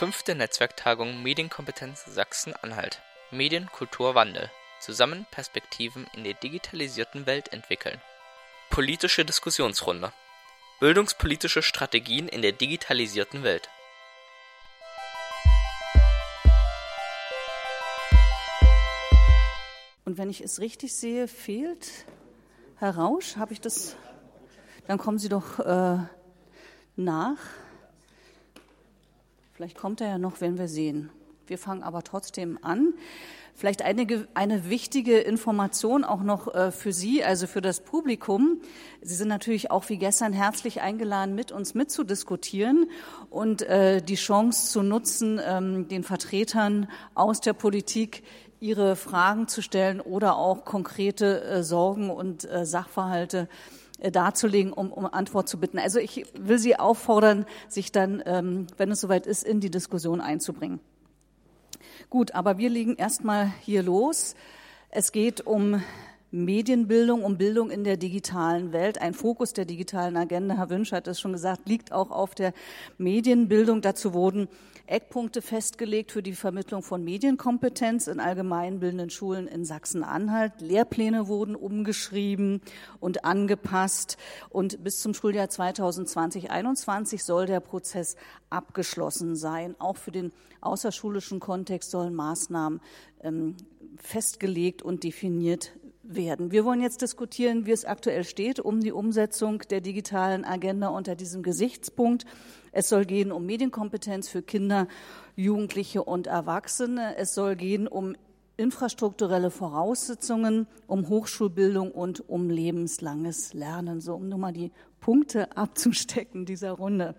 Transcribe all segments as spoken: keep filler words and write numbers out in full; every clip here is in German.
Fünfte Netzwerktagung Medienkompetenz Sachsen-Anhalt. Medien, Kultur, Wandel. Zusammen Perspektiven in der digitalisierten Welt entwickeln. Politische Diskussionsrunde. Bildungspolitische Strategien in der digitalisierten Welt. Und wenn ich es richtig sehe, fehlt Herr Rausch. Habe ich das? Dann kommen Sie doch äh, nach. Vielleicht kommt er ja noch, wenn wir sehen. Wir fangen aber trotzdem an. Vielleicht eine, eine wichtige Information auch noch äh, für Sie, also für das Publikum. Sie sind natürlich auch wie gestern herzlich eingeladen, mit uns mitzudiskutieren und äh, die Chance zu nutzen, ähm, den Vertretern aus der Politik ihre Fragen zu stellen oder auch konkrete äh, Sorgen und äh, Sachverhalte darzulegen, um, um Antwort zu bitten. Also ich will Sie auffordern, sich dann, ähm, wenn es soweit ist, in die Diskussion einzubringen. Gut, aber wir legen erstmal hier los. Es geht um Medienbildung, um Bildung in der digitalen Welt. Ein Fokus der digitalen Agenda, Herr Wünsch hat es schon gesagt, liegt auch auf der Medienbildung. Dazu wurden Eckpunkte festgelegt für die Vermittlung von Medienkompetenz in allgemeinbildenden Schulen in Sachsen-Anhalt. Lehrpläne wurden umgeschrieben und angepasst. Und bis zum Schuljahr zweitausendzwanzig einundzwanzig soll der Prozess abgeschlossen sein. Auch für den außerschulischen Kontext sollen Maßnahmen ähm, festgelegt und definiert werden. Wir wollen jetzt diskutieren, wie es aktuell steht, um die Umsetzung der digitalen Agenda unter diesem Gesichtspunkt. Es soll gehen um Medienkompetenz für Kinder, Jugendliche und Erwachsene. Es soll gehen um infrastrukturelle Voraussetzungen, um Hochschulbildung und um lebenslanges Lernen. So, um nur mal die Punkte abzustecken dieser Runde.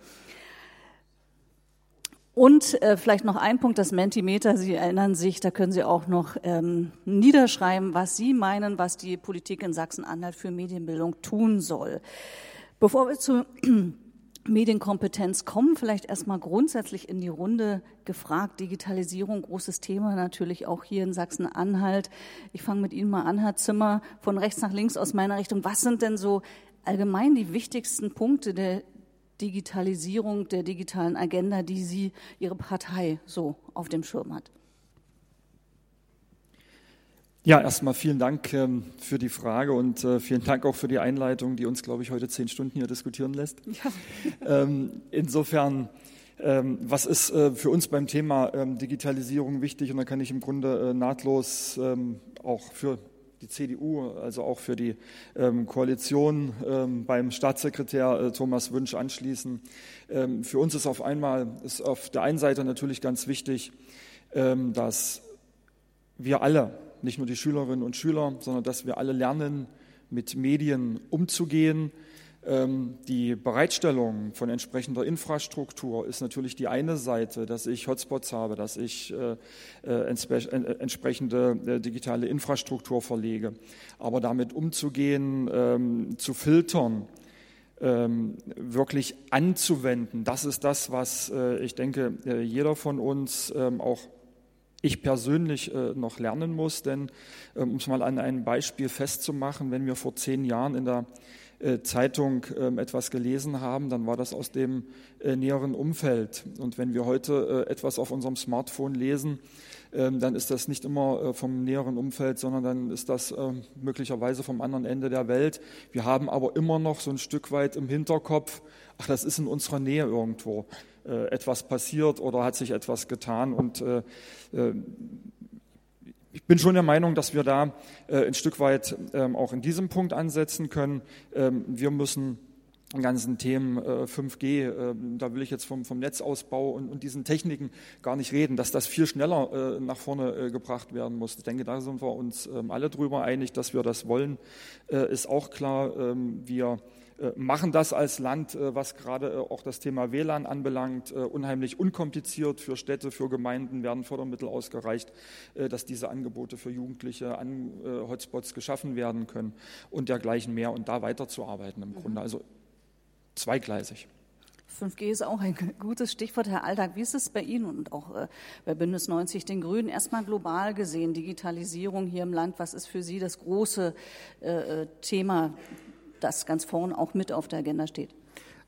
Und äh, vielleicht noch ein Punkt, das Mentimeter, Sie erinnern sich, da können Sie auch noch ähm, niederschreiben, was Sie meinen, was die Politik in Sachsen-Anhalt für Medienbildung tun soll. Bevor wir zu Medienkompetenz kommen, vielleicht erstmal grundsätzlich in die Runde gefragt. Digitalisierung, großes Thema natürlich auch hier in Sachsen-Anhalt. Ich fange mit Ihnen mal an, Herr Zimmer, von rechts nach links aus meiner Richtung. Was sind denn so allgemein die wichtigsten Punkte der Digitalisierung, der digitalen Agenda, die Sie, Ihre Partei so auf dem Schirm hat? Ja, erstmal vielen Dank ähm, für die Frage und äh, vielen Dank auch für die Einleitung, die uns, glaube ich, heute zehn Stunden hier diskutieren lässt. Ja. ähm, insofern, ähm, was ist äh, für uns beim Thema ähm, Digitalisierung wichtig? Und da kann ich im Grunde äh, nahtlos ähm, auch für die C D U, also auch für die ähm, Koalition ähm, beim Staatssekretär äh, Thomas Wünsch anschließen. Ähm, für uns ist auf einmal, ist auf der einen Seite natürlich ganz wichtig, ähm, dass wir alle, nicht nur die Schülerinnen und Schüler, sondern dass wir alle lernen, mit Medien umzugehen. Ähm, die Bereitstellung von entsprechender Infrastruktur ist natürlich die eine Seite, dass ich Hotspots habe, dass ich äh, äh, entspe- äh, entsprechende äh, digitale Infrastruktur verlege. Aber damit umzugehen, ähm, zu filtern, ähm, wirklich anzuwenden, das ist das, was äh, ich denke, äh, jeder von uns, ähm, auch ich persönlich äh, noch lernen muss. Denn ähm, um es mal an einem Beispiel festzumachen, wenn wir vor zehn Jahren in der Zeitung äh, etwas gelesen haben, dann war das aus dem äh, näheren Umfeld. Und wenn wir heute äh, etwas auf unserem Smartphone lesen, äh, dann ist das nicht immer äh, vom näheren Umfeld, sondern dann ist das äh, möglicherweise vom anderen Ende der Welt. Wir haben aber immer noch so ein Stück weit im Hinterkopf, ach, das ist in unserer Nähe irgendwo äh, etwas passiert oder hat sich etwas getan. Und äh, äh, Ich bin schon der Meinung, dass wir da äh, ein Stück weit ähm, auch in diesem Punkt ansetzen können. Ähm, wir müssen an ganzen Themen äh, fünf G, äh, da will ich jetzt vom, vom Netzausbau und, und diesen Techniken gar nicht reden, dass das viel schneller äh, nach vorne äh, gebracht werden muss. Ich denke, da sind wir uns ähm, alle drüber einig, dass wir das wollen, äh, ist auch klar. Ähm, wir machen das als Land, was gerade auch das Thema W L A N anbelangt, unheimlich unkompliziert. Für Städte, für Gemeinden werden Fördermittel ausgereicht, dass diese Angebote für Jugendliche an Hotspots geschaffen werden können und dergleichen mehr und da weiterzuarbeiten im Grunde. Also zweigleisig. fünf G ist auch ein gutes Stichwort, Herr Aldag. Wie ist es bei Ihnen und auch äh, bei Bündnis neunzig Den Grünen? Erstmal global gesehen, Digitalisierung hier im Land. Was ist für Sie das große äh, Thema, das ganz vorne auch mit auf der Agenda steht?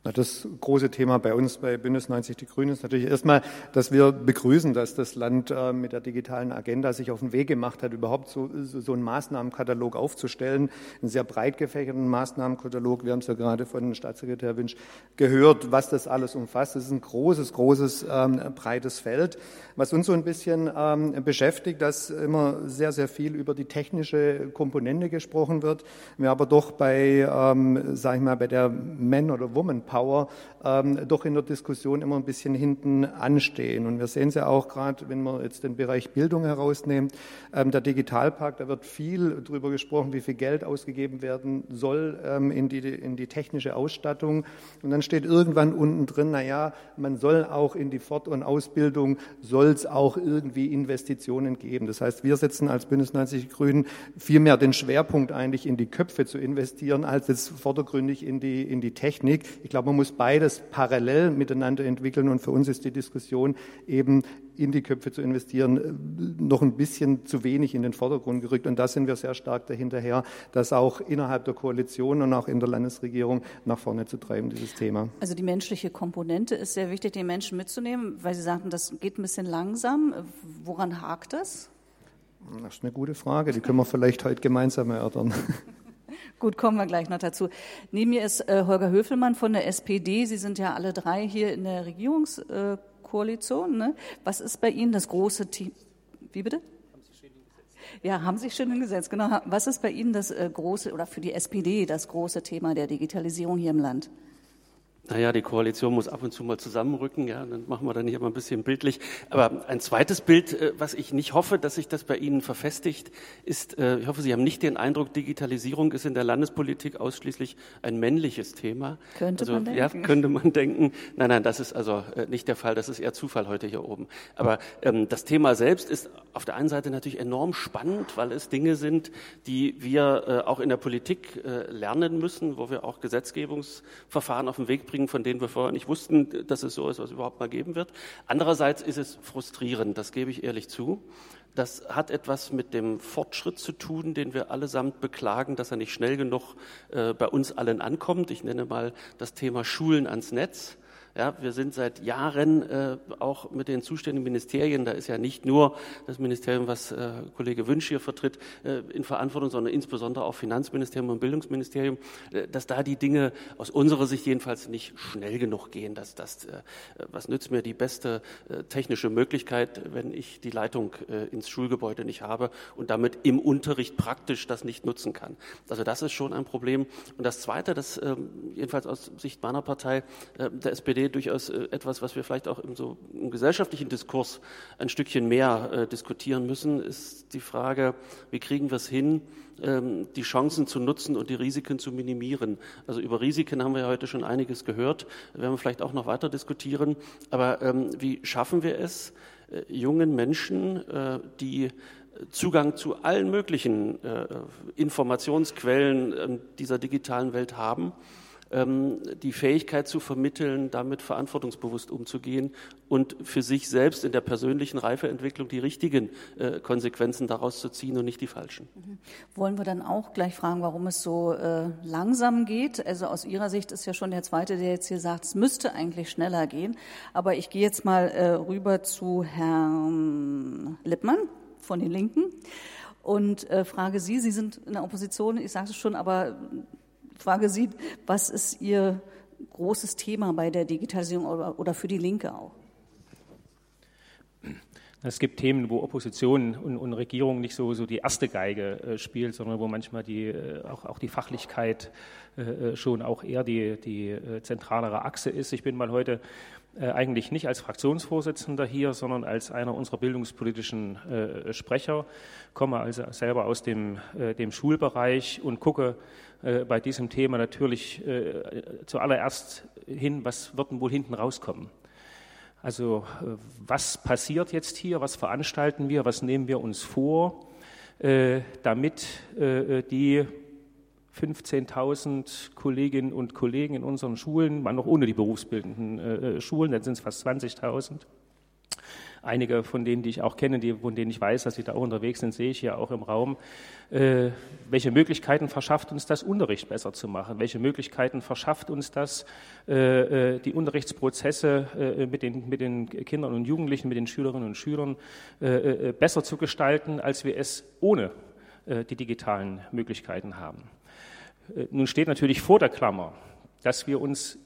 Das große Thema bei uns, bei Bündnis neunzig Die Grünen, ist natürlich erstmal, dass wir begrüßen, dass das Land äh, mit der digitalen Agenda sich auf den Weg gemacht hat, überhaupt so, so, so einen Maßnahmenkatalog aufzustellen, einen sehr breit gefächerten Maßnahmenkatalog. Wir haben es ja gerade von Staatssekretär Wünsch gehört, was das alles umfasst. Das ist ein großes, großes, ähm, breites Feld. Was uns so ein bisschen ähm, beschäftigt, dass immer sehr, sehr viel über die technische Komponente gesprochen wird, wir aber doch bei, ähm, sag ich mal, bei der Man- oder Woman-Power Power ähm, doch in der Diskussion immer ein bisschen hinten anstehen. Und wir sehen es ja auch gerade, wenn man jetzt den Bereich Bildung herausnimmt, ähm, der Digitalpakt, da wird viel darüber gesprochen, wie viel Geld ausgegeben werden soll ähm, in die, in die technische Ausstattung. Und dann steht irgendwann unten drin, naja, man soll auch in die Fort- und Ausbildung, soll es auch irgendwie Investitionen geben. Das heißt, wir setzen als Bündnis neunzig Die Grünen vielmehr den Schwerpunkt eigentlich in die Köpfe zu investieren, als jetzt vordergründig in die, in die Technik. Ich glaube, man muss beides parallel miteinander entwickeln und für uns ist die Diskussion eben in die Köpfe zu investieren noch ein bisschen zu wenig in den Vordergrund gerückt und da sind wir sehr stark dahinterher, das auch innerhalb der Koalition und auch in der Landesregierung nach vorne zu treiben, dieses Thema. Also die menschliche Komponente ist sehr wichtig, den Menschen mitzunehmen, weil Sie sagten, das geht ein bisschen langsam. Woran hakt das? Das ist eine gute Frage, die können wir vielleicht heute gemeinsam erörtern. Gut, kommen wir gleich noch dazu. Neben mir ist äh, Holger Höfelmann von der S P D. Sie sind ja alle drei hier in der Regierungskoalition. Ne? Was ist bei Ihnen das große Thema? Wie bitte? Haben Sie schön hingesetzt. Ja, haben Sie schön hingesetzt, genau. Was ist bei Ihnen das äh, große, oder für die S P D das große Thema der Digitalisierung hier im Land? Naja, die Koalition muss ab und zu mal zusammenrücken, ja, dann machen wir dann hier mal ein bisschen bildlich. Aber ein zweites Bild, was ich nicht hoffe, dass sich das bei Ihnen verfestigt, ist, ich hoffe, Sie haben nicht den Eindruck, Digitalisierung ist in der Landespolitik ausschließlich ein männliches Thema. Könnte also, man denken. Ja, könnte man denken. Nein, nein, das ist also nicht der Fall, das ist eher Zufall heute hier oben. Aber ähm, das Thema selbst ist auf der einen Seite natürlich enorm spannend, weil es Dinge sind, die wir äh, auch in der Politik äh, lernen müssen, wo wir auch Gesetzgebungsverfahren auf den Weg bringen, von denen wir vorher nicht wussten, dass es so ist, was es überhaupt mal geben wird. Andererseits ist es frustrierend, das gebe ich ehrlich zu. Das hat etwas mit dem Fortschritt zu tun, den wir allesamt beklagen, dass er nicht schnell genug äh, bei uns allen ankommt. Ich nenne mal das Thema Schulen ans Netz. Ja, wir sind seit Jahren äh, auch mit den zuständigen Ministerien, da ist ja nicht nur das Ministerium, was äh, Kollege Wünsch hier vertritt, äh, in Verantwortung, sondern insbesondere auch Finanzministerium und Bildungsministerium, äh, dass da die Dinge aus unserer Sicht jedenfalls nicht schnell genug gehen. Dass, dass, äh, was nützt mir die beste äh, technische Möglichkeit, wenn ich die Leitung äh, ins Schulgebäude nicht habe und damit im Unterricht praktisch das nicht nutzen kann. Also das ist schon ein Problem. Und das Zweite, das äh, jedenfalls aus Sicht meiner Partei, äh, der S P D, durchaus etwas, was wir vielleicht auch im, so, im gesellschaftlichen Diskurs ein Stückchen mehr äh, diskutieren müssen, ist die Frage, wie kriegen wir es hin, ähm, die Chancen zu nutzen und die Risiken zu minimieren. Also über Risiken haben wir ja heute schon einiges gehört, werden wir vielleicht auch noch weiter diskutieren, aber ähm, wie schaffen wir es, äh, jungen Menschen, äh, die Zugang zu allen möglichen äh, Informationsquellen äh, dieser digitalen Welt haben, die Fähigkeit zu vermitteln, damit verantwortungsbewusst umzugehen und für sich selbst in der persönlichen Reifeentwicklung die richtigen äh, Konsequenzen daraus zu ziehen und nicht die falschen. Mhm. Wollen wir dann auch gleich fragen, warum es so äh, langsam geht? Also aus Ihrer Sicht ist ja schon der Zweite, der jetzt hier sagt, es müsste eigentlich schneller gehen. Aber ich gehe jetzt mal äh, rüber zu Herrn Lippmann von den Linken und äh, frage Sie, Sie sind in der Opposition, ich sage es schon, aber frage Sie, was ist Ihr großes Thema bei der Digitalisierung oder, oder für die Linke auch? Es gibt Themen, wo Opposition und, und Regierung nicht so, so die erste Geige äh, spielt, sondern wo manchmal die, äh, auch, auch die Fachlichkeit äh, schon auch eher die, die äh, zentralere Achse ist. Ich bin mal heute äh, eigentlich nicht als Fraktionsvorsitzender hier, sondern als einer unserer bildungspolitischen äh, Sprecher, komme also selber aus dem, äh, dem Schulbereich und gucke äh, bei diesem Thema natürlich äh, zuallererst hin, was wird denn wohl hinten rauskommen. Also was passiert jetzt hier, was veranstalten wir, was nehmen wir uns vor, äh, damit äh, die fünfzehntausend Kolleginnen und Kollegen in unseren Schulen, mal noch ohne die berufsbildenden äh, Schulen, dann sind es fast zwanzigtausend, Einige von denen, die ich auch kenne, die, von denen ich weiß, dass sie da auch unterwegs sind, sehe ich hier auch im Raum. Äh, welche Möglichkeiten verschafft uns das, Unterricht besser zu machen? Welche Möglichkeiten verschafft uns das, äh, die Unterrichtsprozesse äh, mit, den, mit den Kindern und Jugendlichen, mit den Schülerinnen und Schülern äh, besser zu gestalten, als wir es ohne äh, die digitalen Möglichkeiten haben? Äh, nun steht natürlich vor der Klammer, dass wir uns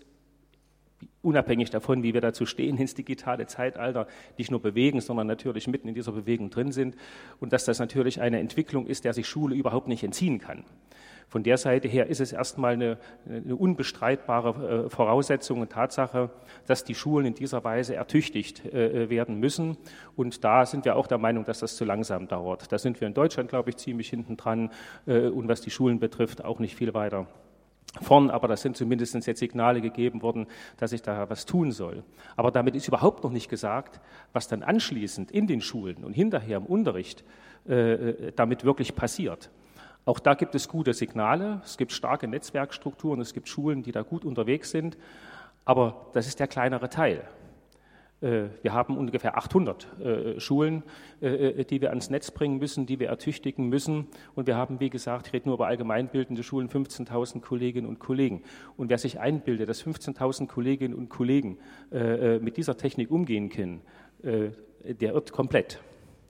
unabhängig davon, wie wir dazu stehen, ins digitale Zeitalter nicht nur bewegen, sondern natürlich mitten in dieser Bewegung drin sind und dass das natürlich eine Entwicklung ist, der sich Schule überhaupt nicht entziehen kann. Von der Seite her ist es erstmal eine, eine unbestreitbare äh, Voraussetzung und Tatsache, dass die Schulen in dieser Weise ertüchtigt äh, werden müssen. Und da sind wir auch der Meinung, dass das zu langsam dauert. Da sind wir in Deutschland, glaube ich, ziemlich hinten dran äh, und was die Schulen betrifft, auch nicht viel weiter vorn, aber das sind zumindest jetzt Signale gegeben worden, dass ich da was tun soll. Aber damit ist überhaupt noch nicht gesagt, was dann anschließend in den Schulen und hinterher im Unterricht äh, damit wirklich passiert. Auch da gibt es gute Signale, es gibt starke Netzwerkstrukturen, es gibt Schulen, die da gut unterwegs sind, aber das ist der kleinere Teil. Wir haben ungefähr achthundert äh, Schulen, äh, die wir ans Netz bringen müssen, die wir ertüchtigen müssen. Und wir haben, wie gesagt, ich rede nur über allgemeinbildende Schulen, fünfzehntausend Kolleginnen und Kollegen. Und wer sich einbildet, dass fünfzehntausend Kolleginnen und Kollegen äh, mit dieser Technik umgehen können, äh, der irrt komplett.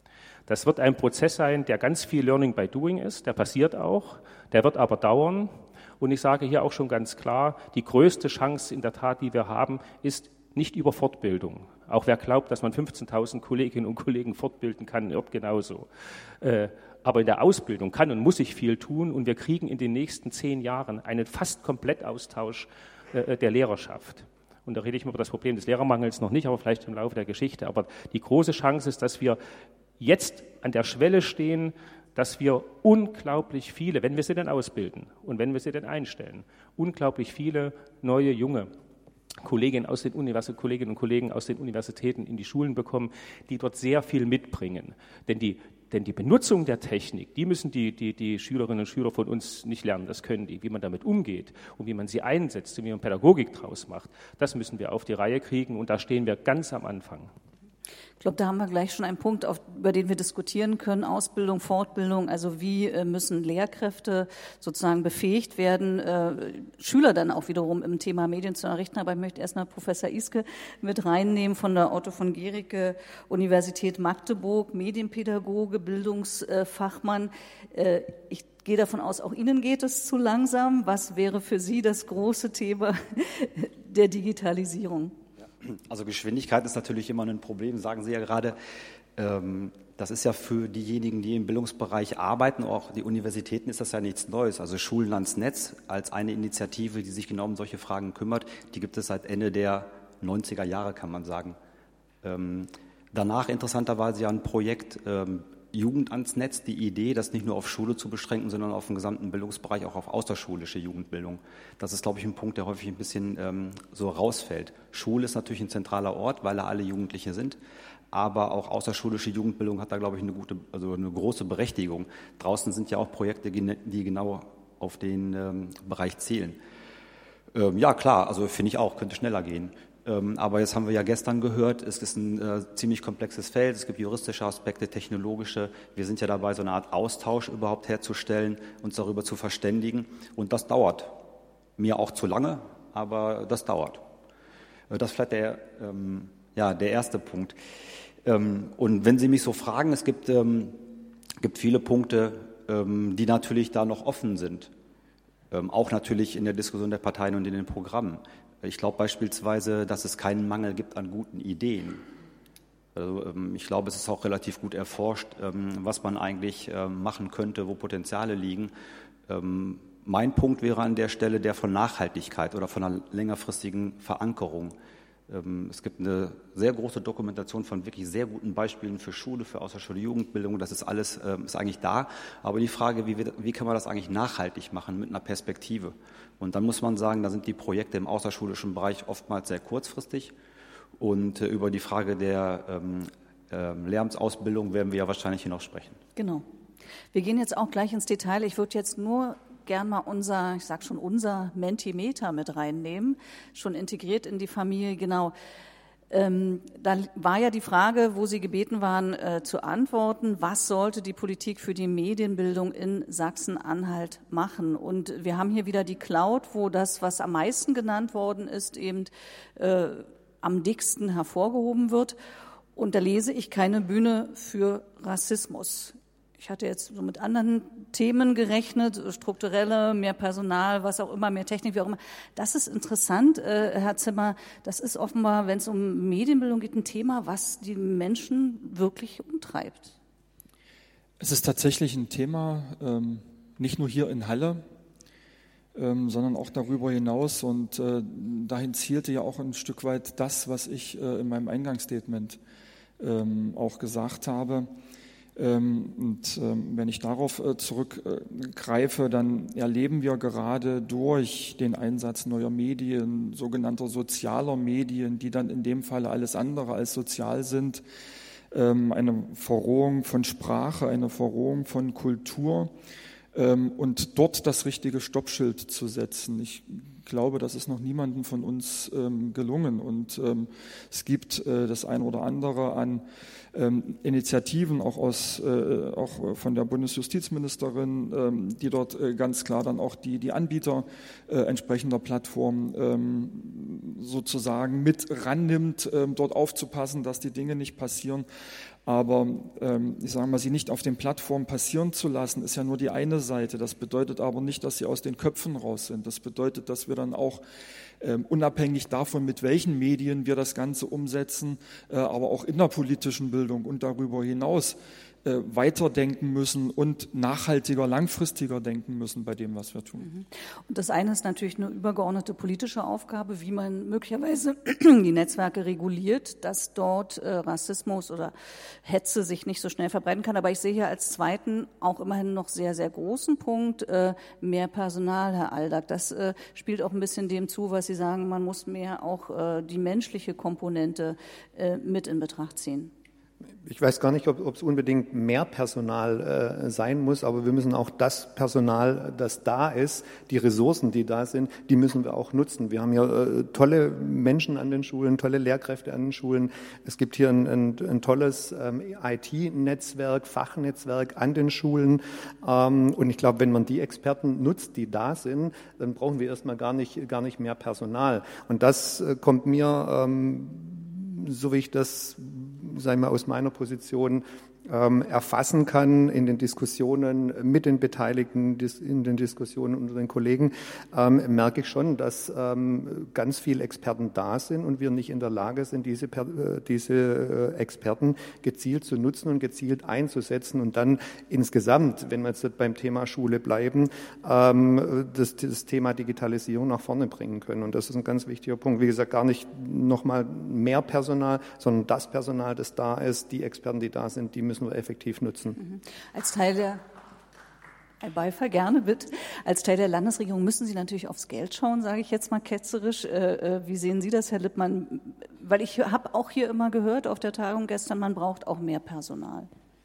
Das wird ein Prozess sein, der ganz viel Learning by Doing ist, der passiert auch, der wird aber dauern. Und ich sage hier auch schon ganz klar, die größte Chance in der Tat, die wir haben, ist nicht über Fortbildung. Auch wer glaubt, dass man fünfzehntausend Kolleginnen und Kollegen fortbilden kann, irrt genauso. Aber in der Ausbildung kann und muss sich viel tun und wir kriegen in den nächsten zehn Jahren einen fast Komplettaustausch der Lehrerschaft. Und da rede ich über das Problem des Lehrermangels noch nicht, aber vielleicht im Laufe der Geschichte. Aber die große Chance ist, dass wir jetzt an der Schwelle stehen, dass wir unglaublich viele, wenn wir sie denn ausbilden und wenn wir sie denn einstellen, unglaublich viele neue, junge Kolleginnen, aus den Univers- Kolleginnen und Kollegen aus den Universitäten in die Schulen bekommen, die dort sehr viel mitbringen. Denn die, denn die Benutzung der Technik, die müssen die, die, die Schülerinnen und Schüler von uns nicht lernen, das können die. Wie man damit umgeht und wie man sie einsetzt und wie man Pädagogik draus macht, das müssen wir auf die Reihe kriegen und da stehen wir ganz am Anfang. Ich glaube, da haben wir gleich schon einen Punkt, auf, über den wir diskutieren können, Ausbildung, Fortbildung, also wie äh, müssen Lehrkräfte sozusagen befähigt werden, äh, Schüler dann auch wiederum im Thema Medien zu unterrichten. Aber ich möchte erstmal Professor Iske mit reinnehmen von der Otto von Guericke Universität Magdeburg, Medienpädagoge, Bildungsfachmann. Äh, ich gehe davon aus, auch Ihnen geht es zu langsam. Was wäre für Sie das große Thema der Digitalisierung? Also Geschwindigkeit ist natürlich immer ein Problem, sagen Sie ja gerade. Ähm, das ist ja für diejenigen, die im Bildungsbereich arbeiten, auch die Universitäten, ist das ja nichts Neues. Also Schulen ans Netz als eine Initiative, die sich genau um solche Fragen kümmert, die gibt es seit Ende der neunziger Jahre, kann man sagen. Ähm, danach interessanterweise ja ein Projekt ähm, Jugend ans Netz, die Idee, das nicht nur auf Schule zu beschränken, sondern auf den gesamten Bildungsbereich, auch auf außerschulische Jugendbildung. Das ist, glaube ich, ein Punkt, der häufig ein bisschen ähm, so rausfällt. Schule ist natürlich ein zentraler Ort, weil da alle Jugendliche sind, aber auch außerschulische Jugendbildung hat da, glaube ich, eine gute, also eine große Berechtigung. Draußen sind ja auch Projekte, die genau auf den ähm, Bereich zielen. Ähm, ja, klar, also finde ich auch, könnte schneller gehen. Aber jetzt haben wir ja gestern gehört, es ist ein äh, ziemlich komplexes Feld, es gibt juristische Aspekte, technologische. Wir sind ja dabei, so eine Art Austausch überhaupt herzustellen, uns darüber zu verständigen. Und das dauert. Mir auch zu lange, aber das dauert. Das ist vielleicht der, ähm, ja, der erste Punkt. Ähm, und wenn Sie mich so fragen, es gibt, ähm, gibt viele Punkte, ähm, die natürlich da noch offen sind. Ähm, auch natürlich in der Diskussion der Parteien und in den Programmen. Ich glaube beispielsweise, dass es keinen Mangel gibt an guten Ideen. Also, ich glaube, es ist auch relativ gut erforscht, was man eigentlich machen könnte, wo Potenziale liegen. Mein Punkt wäre an der Stelle der von Nachhaltigkeit oder von einer längerfristigen Verankerung. Es gibt eine sehr große Dokumentation von wirklich sehr guten Beispielen für Schule, für außerschulische Jugendbildung. Das ist alles ist eigentlich da. Aber die Frage, wie, wir, wie kann man das eigentlich nachhaltig machen mit einer Perspektive? Und dann muss man sagen, da sind die Projekte im außerschulischen Bereich oftmals sehr kurzfristig. Und äh, über die Frage der ähm, äh, Lehramtsausbildung werden wir ja wahrscheinlich hier noch sprechen. Genau. Wir gehen jetzt auch gleich ins Detail. Ich würde jetzt nur gern mal unser, ich sage schon unser Mentimeter mit reinnehmen, schon integriert in die Familie, genau. Ähm, da war ja die Frage, wo Sie gebeten waren, äh, zu antworten, was sollte die Politik für die Medienbildung in Sachsen-Anhalt machen? Und wir haben hier wieder die Cloud, wo das, was am meisten genannt worden ist, eben äh, am dicksten hervorgehoben wird. Und da lese ich keine Bühne für Rassismus. Ich hatte jetzt so mit anderen Themen gerechnet, strukturelle, mehr Personal, was auch immer, mehr Technik, wie auch immer. Das ist interessant, äh, Herr Zimmer. Das ist offenbar, wenn es um Medienbildung geht, ein Thema, was die Menschen wirklich umtreibt. Es ist tatsächlich ein Thema, ähm, nicht nur hier in Halle, ähm, sondern auch darüber hinaus. Und äh, dahin zielte ja auch ein Stück weit das, was ich äh, in meinem Eingangsstatement ähm, auch gesagt habe. Und wenn ich darauf zurückgreife, dann erleben wir gerade durch den Einsatz neuer Medien, sogenannter sozialer Medien, die dann in dem Falle alles andere als sozial sind, eine Verrohung von Sprache, eine Verrohung von Kultur und dort das richtige Stoppschild zu setzen. Ich glaube, das ist noch niemandem von uns gelungen. Und es gibt das eine oder andere an Ähm, Initiativen auch aus äh, auch von der Bundesjustizministerin, ähm, die dort äh, ganz klar dann auch die die Anbieter äh, entsprechender Plattformen ähm, sozusagen mit rannimmt, ähm, dort aufzupassen, dass die Dinge nicht passieren. Aber ähm, ich sage mal, sie nicht auf den Plattformen passieren zu lassen, ist ja nur die eine Seite. Das bedeutet aber nicht, dass sie aus den Köpfen raus sind. Das bedeutet, dass wir dann auch ähm, unabhängig davon, mit welchen Medien wir das Ganze umsetzen, äh, aber auch in der politischen Bildung und darüber hinaus äh, weiterdenken müssen und nachhaltiger, langfristiger denken müssen bei dem, was wir tun. Und das eine ist natürlich eine übergeordnete politische Aufgabe, wie man möglicherweise die Netzwerke reguliert, dass dort äh, Rassismus oder Hetze sich nicht so schnell verbreiten kann. Aber ich sehe hier als zweiten auch immerhin noch sehr, sehr großen Punkt äh, mehr Personal, Herr Aldag. Das äh, spielt auch ein bisschen dem zu, was Sie sagen, man muss mehr auch äh, die menschliche Komponente äh, mit in Betracht ziehen. Ich weiß gar nicht, ob es unbedingt mehr Personal äh, sein muss, aber wir müssen auch das Personal, das da ist, die Ressourcen, die da sind, die müssen wir auch nutzen. Wir haben ja äh, tolle Menschen an den Schulen, tolle Lehrkräfte an den Schulen. Es gibt hier ein, ein, ein tolles ähm, I T-Netzwerk, Fachnetzwerk an den Schulen. Ähm, und ich glaube, wenn man die Experten nutzt, die da sind, dann brauchen wir erstmal gar nicht, gar nicht mehr Personal. Und das äh, kommt mir, ähm, so wie ich das, sagen wir, aus meiner Position ähm, erfassen kann in den Diskussionen mit den Beteiligten, dis, in den Diskussionen unter den Kollegen, ähm, merke ich schon, dass ähm, ganz viele Experten da sind und wir nicht in der Lage sind, diese, äh, diese äh, Experten gezielt zu nutzen und gezielt einzusetzen und dann insgesamt, wenn wir jetzt beim Thema Schule bleiben, ähm, das, das Thema Digitalisierung nach vorne bringen können. Und das ist ein ganz wichtiger Punkt. Wie gesagt, gar nicht nochmal mehr Personal, sondern das Personal, das da ist, die Experten, die da sind, die müssen wir effektiv nutzen. Als Teil der Herr Beifall, gerne bitte. Als Teil der Landesregierung müssen Sie natürlich aufs Geld schauen, sage ich jetzt mal ketzerisch. Äh, wie sehen Sie das, Herr Lippmann? Weil ich habe auch hier immer gehört auf der Tagung gestern, man braucht auch mehr Personal.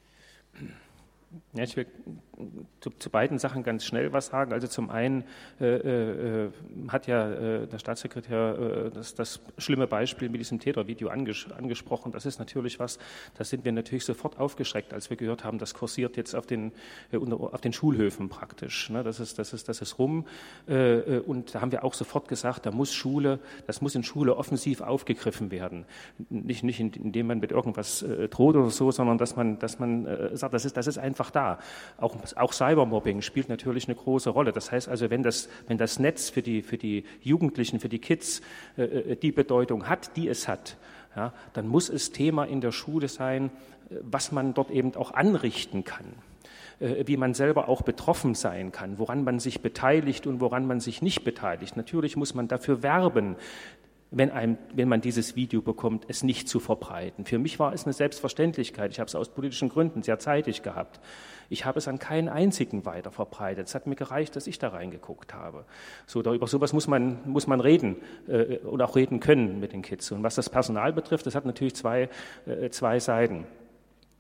Ja, ich will zu, zu beiden Sachen ganz schnell was sagen. Also zum einen äh, äh, hat ja äh, der Staatssekretär äh, das, das schlimme Beispiel mit diesem Tätervideo anges- angesprochen. Das ist natürlich was, da sind wir natürlich sofort aufgeschreckt, als wir gehört haben, das kursiert jetzt auf den, äh, auf den Schulhöfen praktisch. Ne? Das ist, das ist, das ist rum. Äh, und da haben wir auch sofort gesagt, da muss Schule, das muss in Schule offensiv aufgegriffen werden. Nicht, nicht indem man mit irgendwas äh, droht oder so, sondern dass man, dass man äh, sagt, das ist, das ist einfach da. Auch, auch Cybermobbing spielt natürlich eine große Rolle. Das heißt also, wenn das, wenn das Netz für die, für die Jugendlichen, für die Kids äh, die Bedeutung hat, die es hat, ja, dann muss es Thema in der Schule sein, was man dort eben auch anrichten kann, äh, wie man selber auch betroffen sein kann, woran man sich beteiligt und woran man sich nicht beteiligt. Natürlich muss man dafür werben, wenn, einem, wenn man dieses Video bekommt, es nicht zu verbreiten. Für mich war es eine Selbstverständlichkeit. Ich habe es aus politischen Gründen sehr zeitig gehabt. Ich habe es an keinen einzigen weiter verbreitet. Es hat mir gereicht, dass ich da reingeguckt habe. So, da, über sowas muss man, muss man reden äh, und auch reden können mit den Kids. Und was das Personal betrifft, das hat natürlich zwei, äh, zwei Seiten.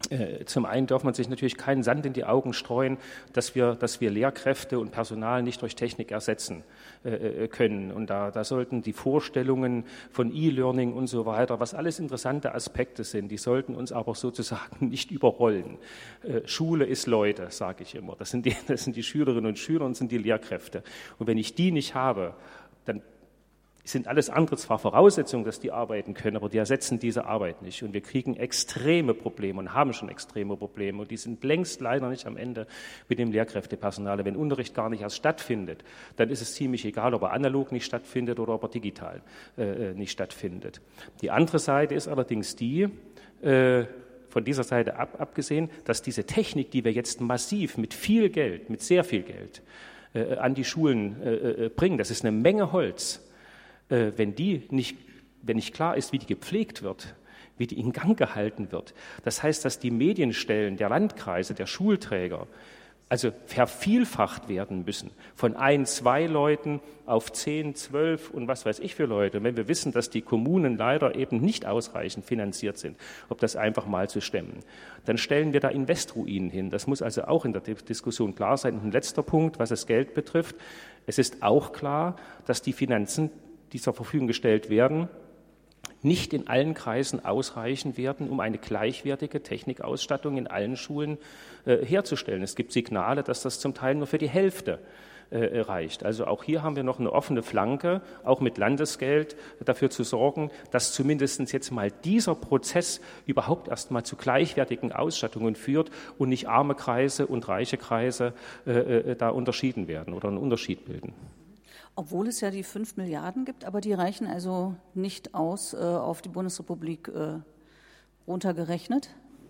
Zum einen darf man sich natürlich keinen Sand in die Augen streuen, dass wir, dass wir Lehrkräfte und Personal nicht durch Technik ersetzen äh, können. Und da, da sollten die Vorstellungen von E-Learning und so weiter, was alles interessante Aspekte sind, die sollten uns aber sozusagen nicht überrollen. Äh, Schule ist Leute, sage ich immer. Das sind, die, das sind die Schülerinnen und Schüler und sind die Lehrkräfte. Und wenn ich die nicht habe, dann sind alles andere zwar Voraussetzungen, dass die arbeiten können, aber die ersetzen diese Arbeit nicht. Und wir kriegen extreme Probleme und haben schon extreme Probleme. Und die sind längst leider nicht am Ende mit dem Lehrkräftepersonal. Wenn Unterricht gar nicht erst stattfindet, dann ist es ziemlich egal, ob er analog nicht stattfindet oder ob er digital äh, nicht stattfindet. Die andere Seite ist allerdings die, äh, von dieser Seite ab, abgesehen, dass diese Technik, die wir jetzt massiv mit viel Geld, mit sehr viel Geld äh, an die Schulen äh, bringen, das ist eine Menge Holz. Wenn die nicht, wenn nicht klar ist, wie die gepflegt wird, wie die in Gang gehalten wird. Das heißt, dass die Medienstellen der Landkreise, der Schulträger, also vervielfacht werden müssen. Von ein, zwei Leuten auf zehn, zwölf und was weiß ich für Leute. Und wenn wir wissen, dass die Kommunen leider eben nicht ausreichend finanziert sind, ob das einfach mal zu stemmen, dann stellen wir da Invesruinen hin. Das muss also auch in der Diskussion klar sein. Und ein letzter Punkt, was das Geld betrifft. Es ist auch klar, dass die Finanzen, die zur Verfügung gestellt werden, nicht in allen Kreisen ausreichen werden, um eine gleichwertige Technikausstattung in allen Schulen äh, herzustellen. Es gibt Signale, dass das zum Teil nur für die Hälfte äh, reicht. Also auch hier haben wir noch eine offene Flanke, auch mit Landesgeld dafür zu sorgen, dass zumindest jetzt mal dieser Prozess überhaupt erst mal zu gleichwertigen Ausstattungen führt und nicht arme Kreise und reiche Kreise äh, äh, da unterschieden werden oder einen Unterschied bilden. Obwohl es ja die fünf Milliarden gibt, aber die reichen also nicht aus, äh, auf die Bundesrepublik äh, runtergerechnet?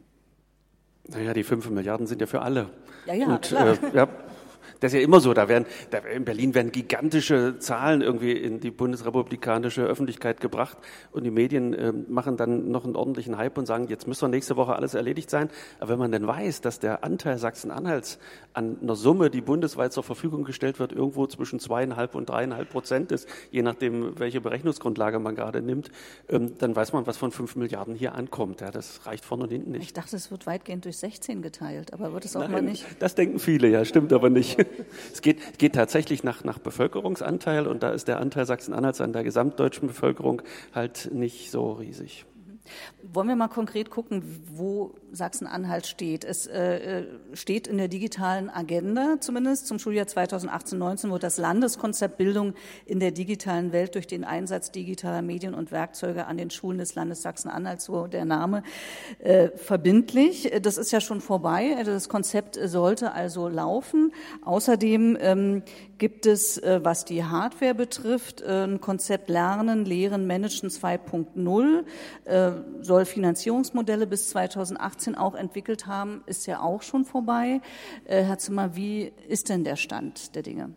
Naja, die fünf Milliarden sind ja für alle. Ja, ja, Und, klar. Äh, ja, das ist ja immer so, da werden, da, in Berlin werden gigantische Zahlen irgendwie in die bundesrepublikanische Öffentlichkeit gebracht und die Medien äh, machen dann noch einen ordentlichen Hype und sagen, jetzt müsste nächste Woche alles erledigt sein. Aber wenn man dann weiß, dass der Anteil Sachsen-Anhalts an einer Summe, die bundesweit zur Verfügung gestellt wird, irgendwo zwischen zweieinhalb und dreieinhalb Prozent ist, je nachdem, welche Berechnungsgrundlage man gerade nimmt, ähm, dann weiß man, was von fünf Milliarden hier ankommt. Ja, das reicht vorne und hinten nicht. Ich dachte, es wird weitgehend durch sechzehn geteilt, aber wird es auch Nein, mal nicht? Das denken viele, ja, stimmt aber nicht. Es geht, geht tatsächlich nach, nach Bevölkerungsanteil und da ist der Anteil Sachsen-Anhalts an der gesamtdeutschen Bevölkerung halt nicht so riesig. Wollen wir mal konkret gucken, wo Sachsen-Anhalt steht. Es äh, steht in der digitalen Agenda zumindest zum Schuljahr zweitausendachtzehn neunzehn, wo das Landeskonzept Bildung in der digitalen Welt durch den Einsatz digitaler Medien und Werkzeuge an den Schulen des Landes Sachsen-Anhalt, so der Name, äh, verbindlich. Das ist ja schon vorbei. Das Konzept sollte also laufen. Außerdem ähm, gibt es, äh, was die Hardware betrifft, äh, ein Konzept Lernen, Lehren, Managen zwei Punkt null, äh, soll Finanzierungsmodelle bis zweitausendachtzehn auch entwickelt haben, ist ja auch schon vorbei. Äh, Herr Zimmer, wie ist denn der Stand der Dinge?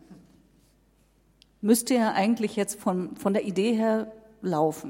Müsste ja eigentlich jetzt von, von der Idee her laufen.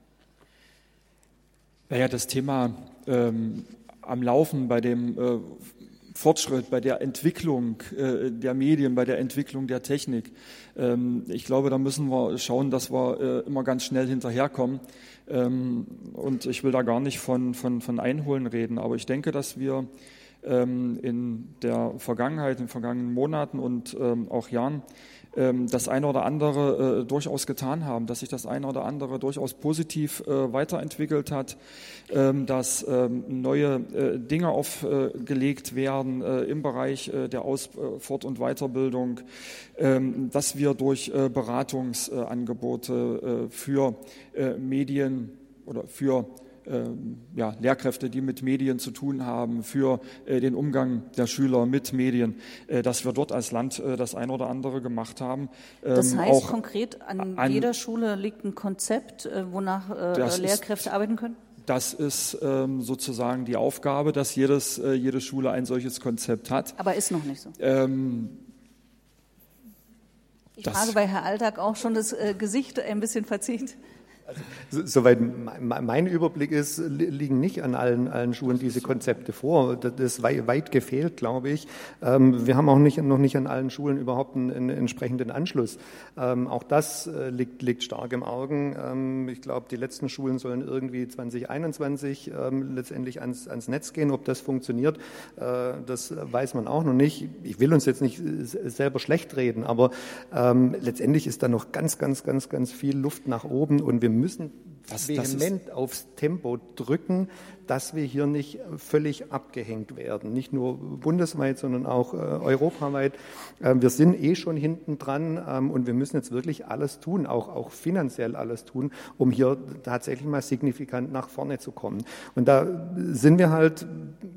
Naja, das Thema ähm, am Laufen bei dem äh, Fortschritt, bei der Entwicklung äh, der Medien, bei der Entwicklung der Technik. Ähm, ich glaube, da müssen wir schauen, dass wir äh, immer ganz schnell hinterherkommen. Ähm, und ich will da gar nicht von, von, von Einholen reden, aber ich denke, dass wir ähm, in der Vergangenheit, in den vergangenen Monaten und ähm, auch Jahren ähm, das eine oder andere äh, durchaus getan haben, dass sich das eine oder andere durchaus positiv äh, weiterentwickelt hat, ähm, dass ähm, neue äh, Dinge aufgelegt äh, werden äh, im Bereich äh, der Aus-, äh, Fort- und Weiterbildung, ähm, dass wir durch äh, Beratungsangebote äh, für äh, Medien oder für Ja, Lehrkräfte, die mit Medien zu tun haben, für äh, den Umgang der Schüler mit Medien, äh, dass wir dort als Land äh, das eine oder andere gemacht haben. Ähm, das heißt auch konkret, an, an jeder Schule liegt ein Konzept, äh, wonach äh, Lehrkräfte ist, arbeiten können? Das ist ähm, sozusagen die Aufgabe, dass jedes, äh, jede Schule ein solches Konzept hat. Aber ist noch nicht so. Ähm, ich frage bei Herrn Altag auch schon das äh, Gesicht ein bisschen verzieht. Also, soweit mein Überblick ist, liegen nicht an allen, allen Schulen diese Konzepte vor. Das ist weit, weit gefehlt, glaube ich. Wir haben auch nicht, noch nicht an allen Schulen überhaupt einen, einen entsprechenden Anschluss. Auch das liegt, liegt stark im Augen. Ich glaube, die letzten Schulen sollen irgendwie zwanzig einundzwanzig letztendlich ans, ans Netz gehen. Ob das funktioniert, das weiß man auch noch nicht. Ich will uns jetzt nicht selber schlecht reden, aber letztendlich ist da noch ganz, ganz, ganz, ganz viel Luft nach oben und wir müssen das, vehement das aufs Tempo drücken, dass wir hier nicht völlig abgehängt werden. Nicht nur bundesweit, sondern auch äh, europaweit. Ähm, wir sind eh schon hinten dran ähm, und wir müssen jetzt wirklich alles tun, auch, auch finanziell alles tun, um hier tatsächlich mal signifikant nach vorne zu kommen. Und da sind wir halt...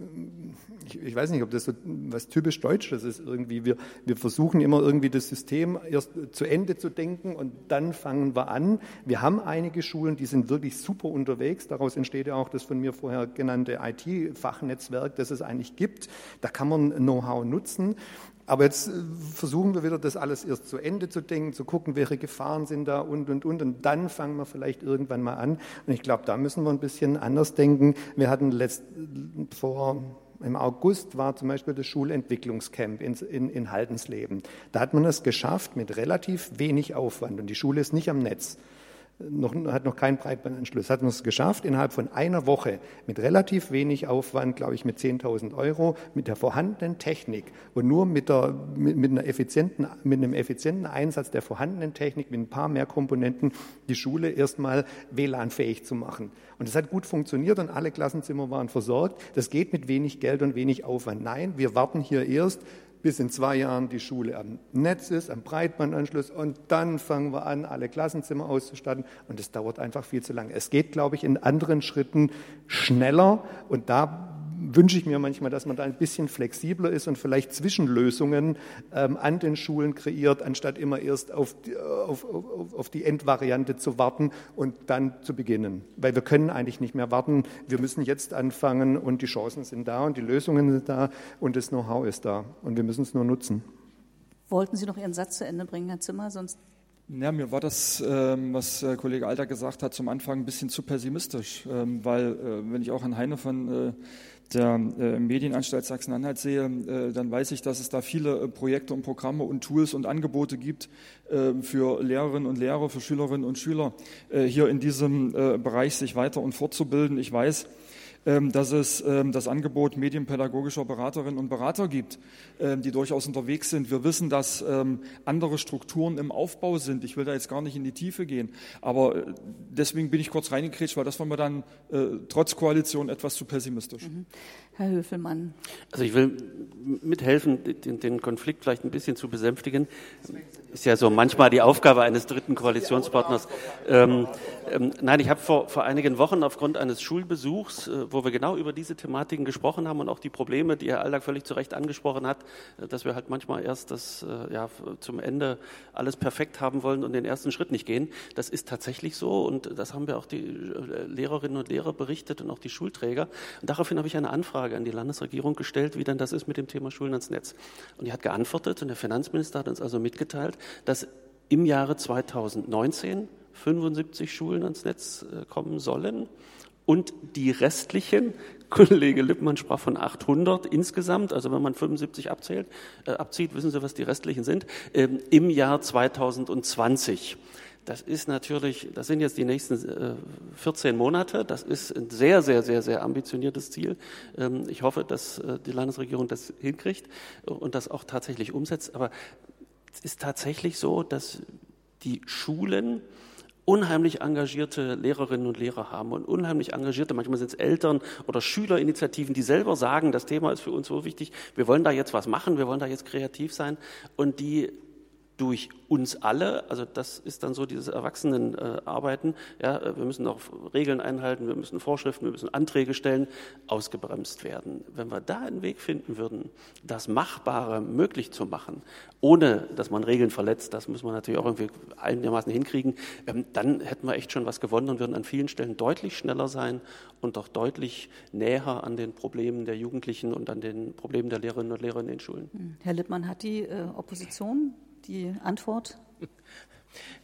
Ich, ich weiß nicht, ob das so was typisch Deutsches ist irgendwie. Wir, wir versuchen immer irgendwie das System erst zu Ende zu denken und dann fangen wir an. Wir haben einige Schulen, die sind wirklich super unterwegs. Daraus entsteht ja auch das von mir vorher genannte I T-Fachnetzwerk, das es eigentlich gibt. Da kann man Know-how nutzen. Aber jetzt versuchen wir wieder, das alles erst zu Ende zu denken, zu gucken, welche Gefahren sind da und, und, und. Und dann fangen wir vielleicht irgendwann mal an. Und ich glaube, da müssen wir ein bisschen anders denken. Wir hatten letzt, vor... Im August war zum Beispiel das Schulentwicklungscamp in, in, in Haldensleben. Da hat man es geschafft mit relativ wenig Aufwand und die Schule ist nicht am Netz. Noch, hat noch keinen Breitbandanschluss, hat man es geschafft, innerhalb von einer Woche mit relativ wenig Aufwand, glaube ich mit zehntausend Euro, mit der vorhandenen Technik und nur mit, der, mit, mit, einer effizienten, mit einem effizienten Einsatz der vorhandenen Technik, mit ein paar mehr Komponenten, die Schule erstmal W L A N-fähig zu machen. Und das hat gut funktioniert und alle Klassenzimmer waren versorgt. Das geht mit wenig Geld und wenig Aufwand. Nein, wir warten hier erst, bis in zwei Jahren die Schule am Netz ist, am Breitbandanschluss und dann fangen wir an, alle Klassenzimmer auszustatten und das dauert einfach viel zu lange. Es geht, glaube ich, in anderen Schritten schneller und da wünsche ich mir manchmal, dass man da ein bisschen flexibler ist und vielleicht Zwischenlösungen ähm, an den Schulen kreiert, anstatt immer erst auf die, auf, auf, auf die Endvariante zu warten und dann zu beginnen. Weil wir können eigentlich nicht mehr warten, wir müssen jetzt anfangen und die Chancen sind da und die Lösungen sind da und das Know-how ist da und wir müssen es nur nutzen. Wollten Sie noch Ihren Satz zu Ende bringen, Herr Zimmer, sonst... Ja, mir war das, ähm, was äh, Kollege Alter gesagt hat, zum Anfang ein bisschen zu pessimistisch, ähm, weil äh, wenn ich auch an Heine von äh, der äh, Medienanstalt Sachsen-Anhalt sehe, äh, dann weiß ich, dass es da viele äh, Projekte und Programme und Tools und Angebote gibt äh, für Lehrerinnen und Lehrer, für Schülerinnen und Schüler, äh, hier in diesem äh, Bereich sich weiter und fortzubilden. Ich weiß, dass es das Angebot medienpädagogischer Beraterinnen und Berater gibt, die durchaus unterwegs sind. Wir wissen, dass andere Strukturen im Aufbau sind. Ich will da jetzt gar nicht in die Tiefe gehen, aber deswegen bin ich kurz reingekretscht, weil das war mir dann trotz Koalition etwas zu pessimistisch. Mhm. Herr Höfelmann. Also ich will mithelfen, den, den Konflikt vielleicht ein bisschen zu besänftigen. Ist ja so manchmal die Aufgabe eines dritten Koalitionspartners. Ähm, ähm, nein, ich habe vor, vor einigen Wochen aufgrund eines Schulbesuchs, äh, wo wir genau über diese Thematiken gesprochen haben und auch die Probleme, die Herr Aldag völlig zu Recht angesprochen hat, äh, dass wir halt manchmal erst das äh, ja, zum Ende alles perfekt haben wollen und den ersten Schritt nicht gehen. Das ist tatsächlich so und das haben wir auch die äh, Lehrerinnen und Lehrer berichtet und auch die Schulträger. Und daraufhin habe ich eine Anfrage an die Landesregierung gestellt, wie denn das ist mit dem Thema Schulen ans Netz. Und die hat geantwortet und der Finanzminister hat uns also mitgeteilt, dass im Jahre zweitausendneunzehn fünfundsiebzig Schulen ans Netz kommen sollen und die restlichen, Kollege Lippmann sprach von achthundert insgesamt, also wenn man fünfundsiebzig abzählt, äh, abzieht, wissen Sie, was die restlichen sind, ähm, im Jahr zweitausendzwanzig. Das ist natürlich, das sind jetzt die nächsten äh, vierzehn Monate, das ist ein sehr, sehr, sehr, sehr ambitioniertes Ziel. Ähm, ich hoffe, dass äh, die Landesregierung das hinkriegt und das auch tatsächlich umsetzt, aber es ist tatsächlich so, dass die Schulen unheimlich engagierte Lehrerinnen und Lehrer haben und unheimlich engagierte, manchmal sind es Eltern oder Schülerinitiativen, die selber sagen, das Thema ist für uns so wichtig, wir wollen da jetzt was machen, wir wollen da jetzt kreativ sein und die durch uns alle, also das ist dann so dieses Erwachsenenarbeiten, ja, wir müssen auch Regeln einhalten, wir müssen Vorschriften, wir müssen Anträge stellen, ausgebremst werden. Wenn wir da einen Weg finden würden, das Machbare möglich zu machen, ohne dass man Regeln verletzt, das müssen wir natürlich auch irgendwie einigermaßen hinkriegen, dann hätten wir echt schon was gewonnen und würden an vielen Stellen deutlich schneller sein und auch deutlich näher an den Problemen der Jugendlichen und an den Problemen der Lehrerinnen und Lehrer in den Schulen. Herr Lippmann, hat die äh, Opposition die Antwort?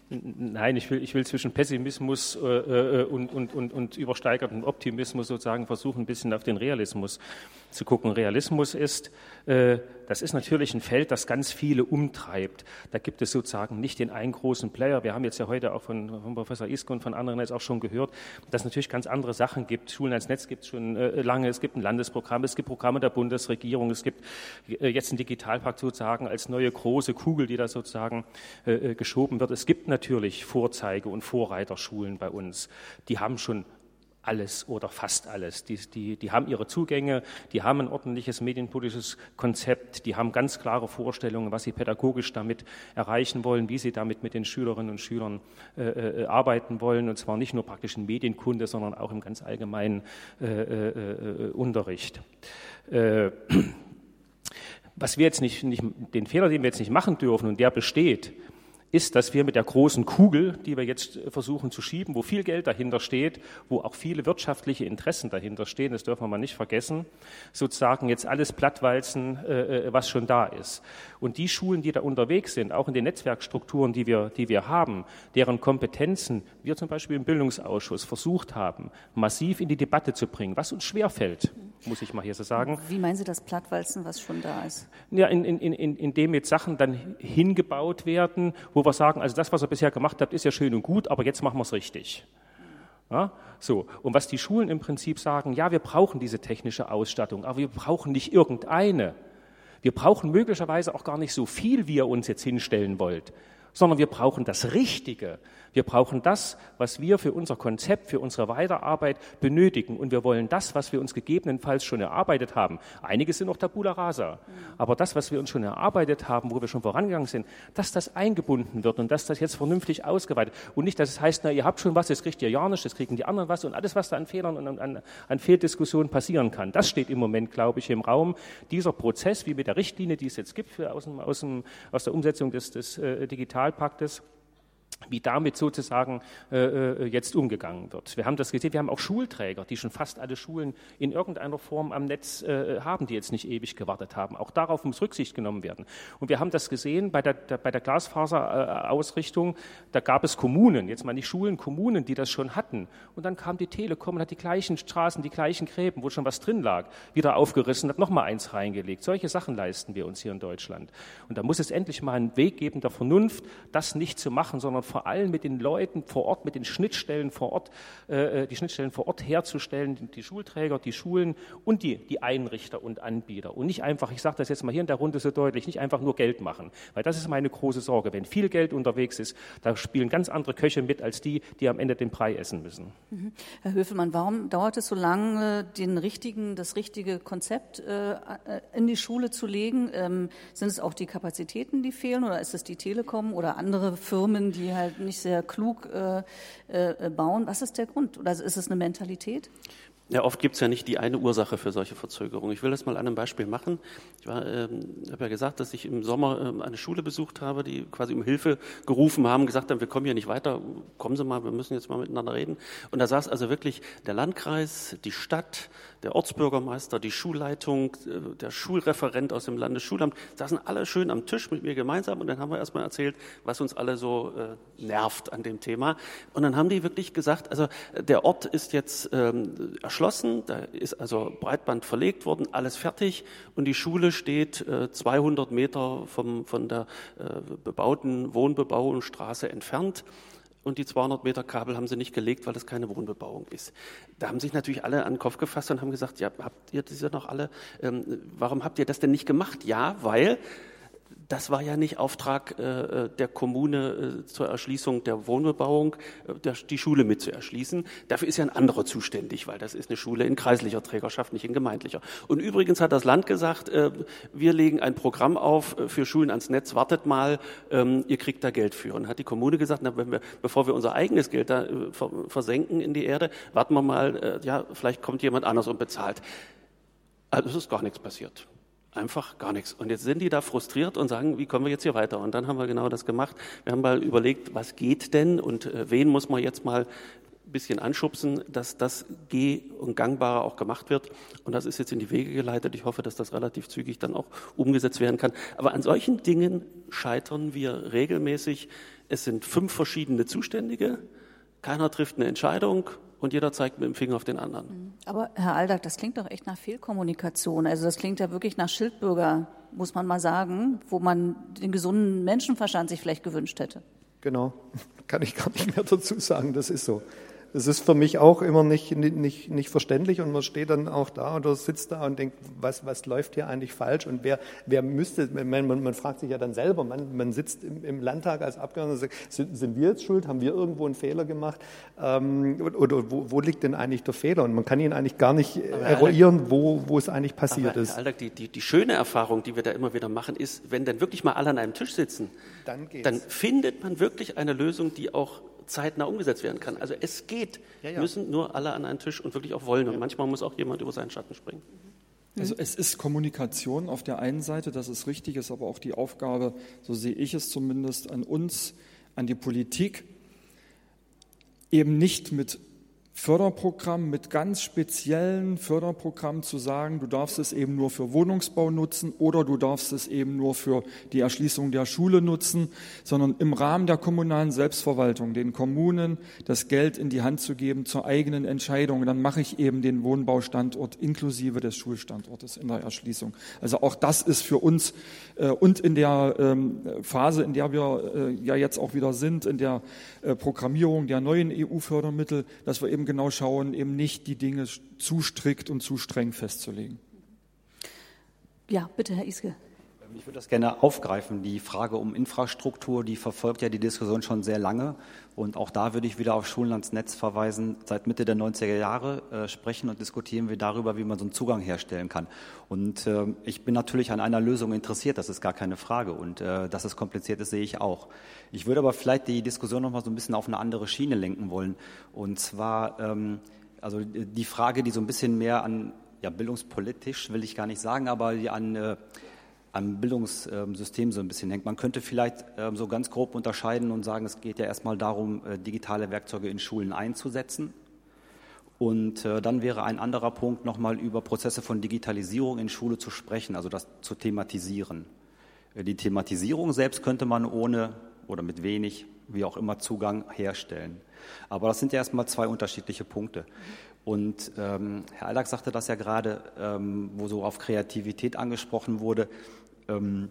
Nein, ich will, ich will zwischen Pessimismus äh, und, und, und, und übersteigertem Optimismus sozusagen versuchen, ein bisschen auf den Realismus zu gucken. Realismus ist, äh, das ist natürlich ein Feld, das ganz viele umtreibt. Da gibt es sozusagen nicht den einen großen Player. Wir haben jetzt ja heute auch von, von Professor Iske und von anderen jetzt auch schon gehört, dass es natürlich ganz andere Sachen gibt. Schulen als Netz gibt es schon äh, lange, es gibt ein Landesprogramm, es gibt Programme der Bundesregierung, es gibt äh, jetzt einen Digitalpakt sozusagen als neue große Kugel, die da sozusagen äh, geschoben wird. Es gibt natürlich Vorzeige- und Vorreiterschulen bei uns. Die haben schon alles oder fast alles. Die, die, die haben ihre Zugänge, die haben ein ordentliches medienpolitisches Konzept, die haben ganz klare Vorstellungen, was sie pädagogisch damit erreichen wollen, wie sie damit mit den Schülerinnen und Schülern äh, äh, arbeiten wollen, und zwar nicht nur praktisch in Medienkunde, sondern auch im ganz allgemeinen äh, äh, Unterricht. Äh, was wir jetzt nicht, nicht, den Fehler, den wir jetzt nicht machen dürfen, und der besteht, ist, dass wir mit der großen Kugel, die wir jetzt versuchen zu schieben, wo viel Geld dahinter steht, wo auch viele wirtschaftliche Interessen dahinter stehen, das dürfen wir mal nicht vergessen, sozusagen jetzt alles plattwalzen, äh, was schon da ist. Und die Schulen, die da unterwegs sind, auch in den Netzwerkstrukturen, die wir, die wir haben, deren Kompetenzen wir zum Beispiel im Bildungsausschuss versucht haben, massiv in die Debatte zu bringen, was uns schwerfällt, muss ich mal hier so sagen. Wie meinen Sie das Plattwalzen, was schon da ist? Ja, in, in, in, indem jetzt Sachen dann hingebaut werden, wo wir sagen, also das, was ihr bisher gemacht habt, ist ja schön und gut, aber jetzt machen wir es richtig. Ja, so. Und was die Schulen im Prinzip sagen, ja, wir brauchen diese technische Ausstattung, aber wir brauchen nicht irgendeine. Wir brauchen möglicherweise auch gar nicht so viel, wie ihr uns jetzt hinstellen wollt, sondern wir brauchen das Richtige. Wir brauchen das, was wir für unser Konzept, für unsere Weiterarbeit benötigen. Und wir wollen das, was wir uns gegebenenfalls schon erarbeitet haben. Einige sind noch Tabula rasa. Aber das, was wir uns schon erarbeitet haben, wo wir schon vorangegangen sind, dass das eingebunden wird und dass das jetzt vernünftig ausgeweitet. Und nicht, dass es heißt, na, ihr habt schon was, jetzt kriegt ihr ja nichts, jetzt kriegen die anderen was. Und alles, was da an Fehlern und an, an Fehldiskussionen passieren kann, das steht im Moment, glaube ich, im Raum. Dieser Prozess, wie mit der Richtlinie, die es jetzt gibt für, aus, dem, aus, dem, aus der Umsetzung des, des äh, Digitalpaktes, wie damit sozusagen äh, jetzt umgegangen wird. Wir haben das gesehen, wir haben auch Schulträger, die schon fast alle Schulen in irgendeiner Form am Netz äh, haben, die jetzt nicht ewig gewartet haben. Auch darauf muss Rücksicht genommen werden. Und wir haben das gesehen bei der, der, bei der Glasfaserausrichtung, da gab es Kommunen, jetzt mal nicht Schulen, Kommunen, die das schon hatten. Und dann kam die Telekom und hat die gleichen Straßen, die gleichen Gräben, wo schon was drin lag, wieder aufgerissen, hat nochmal eins reingelegt. Solche Sachen leisten wir uns hier in Deutschland. Und da muss es endlich mal einen Weg geben der Vernunft, das nicht zu machen, sondern vor allem mit den Leuten vor Ort, mit den Schnittstellen vor Ort, äh, die Schnittstellen vor Ort herzustellen, die, die Schulträger, die Schulen und die, die Einrichter und Anbieter. Und nicht einfach, ich sage das jetzt mal hier in der Runde so deutlich, nicht einfach nur Geld machen, weil das ist meine große Sorge. Wenn viel Geld unterwegs ist, da spielen ganz andere Köche mit als die, die am Ende den Brei essen müssen. Mhm. Herr Höfelmann, warum dauert es so lange, den richtigen, das richtige Konzept äh, in die Schule zu legen? Ähm, sind es auch die Kapazitäten, die fehlen, oder ist es die Telekom oder andere Firmen, die halt nicht sehr klug äh, äh, bauen? Was ist der Grund? Oder ist es eine Mentalität? Ja, oft gibt es ja nicht die eine Ursache für solche Verzögerungen. Ich will das mal an einem Beispiel machen. Ich war, ähm, habe ja gesagt, dass ich im Sommer ähm, eine Schule besucht habe, die quasi um Hilfe gerufen haben, gesagt haben, wir kommen hier nicht weiter, kommen Sie mal, wir müssen jetzt mal miteinander reden. Und da saß also wirklich der Landkreis, die Stadt, der Ortsbürgermeister, die Schulleitung, äh, der Schulreferent aus dem Landesschulamt, saßen alle schön am Tisch mit mir gemeinsam, und dann haben wir erstmal erzählt, was uns alle so äh, nervt an dem Thema. Und dann haben die wirklich gesagt, also der Ort ist jetzt ähm, erschlossen, da ist also Breitband verlegt worden, alles fertig, und die Schule steht äh, zweihundert Meter vom, von der äh, bebauten Wohnbebauungsstraße entfernt. Und die zweihundert Meter Kabel haben sie nicht gelegt, weil das keine Wohnbebauung ist. Da haben sich natürlich alle an den Kopf gefasst und haben gesagt, ja, habt ihr das ja noch alle, ähm, warum habt ihr das denn nicht gemacht? Ja, weil das war ja nicht Auftrag äh, der Kommune äh, zur Erschließung der Wohnbebauung, äh, der, die Schule mit zu erschließen. Dafür ist ja ein anderer zuständig, weil das ist eine Schule in kreislicher Trägerschaft, nicht in gemeindlicher. Und übrigens hat das Land gesagt, äh, wir legen ein Programm auf äh, für Schulen ans Netz, wartet mal, ähm, ihr kriegt da Geld für. Und hat die Kommune gesagt, na, wenn wir, bevor wir unser eigenes Geld da äh, versenken in die Erde, warten wir mal, äh, ja, vielleicht kommt jemand anders und bezahlt. Also es ist gar nichts passiert. Einfach gar nichts. Und jetzt sind die da frustriert und sagen, wie kommen wir jetzt hier weiter? Und dann haben wir genau das gemacht. Wir haben mal überlegt, was geht denn und äh, wen muss man jetzt mal bisschen anschubsen, dass das geh- und gangbarer auch gemacht wird. Und das ist jetzt in die Wege geleitet. Ich hoffe, dass das relativ zügig dann auch umgesetzt werden kann. Aber an solchen Dingen scheitern wir regelmäßig. Es sind fünf verschiedene Zuständige. Keiner trifft eine Entscheidung und jeder zeigt mit dem Finger auf den anderen. Aber Herr Aldag, das klingt doch echt nach Fehlkommunikation. Also das klingt ja wirklich nach Schildbürger, muss man mal sagen, wo man den gesunden Menschenverstand sich vielleicht gewünscht hätte. Genau, kann ich gar nicht mehr dazu sagen, das ist so. Das ist für mich auch immer nicht, nicht, nicht verständlich und man steht dann auch da oder sitzt da und denkt, was, was läuft hier eigentlich falsch und wer, wer müsste, man, man, man fragt sich ja dann selber, man, man sitzt im, im Landtag als Abgeordneter und sagt, sind, sind wir jetzt schuld, haben wir irgendwo einen Fehler gemacht ähm, oder wo, wo liegt denn eigentlich der Fehler und man kann ihn eigentlich gar nicht aber eruieren, wo, wo es eigentlich passiert aber, ist. Herr Aldag, die, die, die schöne Erfahrung, die wir da immer wieder machen, ist, wenn dann wirklich mal alle an einem Tisch sitzen, dann, dann findet man wirklich eine Lösung, die auch zeitnah umgesetzt werden kann. Also es geht, ja, ja. müssen nur alle an einen Tisch und wirklich auch wollen. Und ja. manchmal muss auch jemand über seinen Schatten springen. Also es ist Kommunikation auf der einen Seite, das ist richtig, ist aber auch die Aufgabe, so sehe ich es zumindest, an uns, an die Politik, eben nicht mit Förderprogramm, mit ganz speziellen Förderprogrammen zu sagen, du darfst es eben nur für Wohnungsbau nutzen oder du darfst es eben nur für die Erschließung der Schule nutzen, sondern im Rahmen der kommunalen Selbstverwaltung den Kommunen das Geld in die Hand zu geben zur eigenen Entscheidung. Dann mache ich eben den Wohnbaustandort inklusive des Schulstandortes in der Erschließung. Also auch das ist für uns äh, und in der ähm, Phase, in der wir äh, ja jetzt auch wieder sind, in der äh, Programmierung der neuen E U-Fördermittel, dass wir eben genau schauen, eben nicht die Dinge zu strikt und zu streng festzulegen. Ja, bitte, Herr Iske. Ich würde das gerne aufgreifen. Die Frage um Infrastruktur, die verfolgt ja die Diskussion schon sehr lange. Und auch da würde ich wieder auf Schullandsnetz verweisen. Seit Mitte der neunziger Jahre äh, sprechen und diskutieren wir darüber, wie man so einen Zugang herstellen kann. Und äh, ich bin natürlich an einer Lösung interessiert, das ist gar keine Frage. Und äh, dass es kompliziert ist, sehe ich auch. Ich würde aber vielleicht die Diskussion noch mal so ein bisschen auf eine andere Schiene lenken wollen. Und zwar ähm, also die Frage, die so ein bisschen mehr an, ja, bildungspolitisch will ich gar nicht sagen, aber die an äh, am Bildungssystem so ein bisschen hängt. Man könnte vielleicht ähm, so ganz grob unterscheiden und sagen, es geht ja erstmal darum, äh, digitale Werkzeuge in Schulen einzusetzen. Und äh, dann wäre ein anderer Punkt, nochmal über Prozesse von Digitalisierung in Schule zu sprechen, also das zu thematisieren. Äh, die Thematisierung selbst könnte man ohne oder mit wenig, wie auch immer, Zugang herstellen. Aber das sind ja erstmal zwei unterschiedliche Punkte. Und ähm, Herr Aldag sagte das ja gerade, ähm, wo so auf Kreativität angesprochen wurde. Ähm,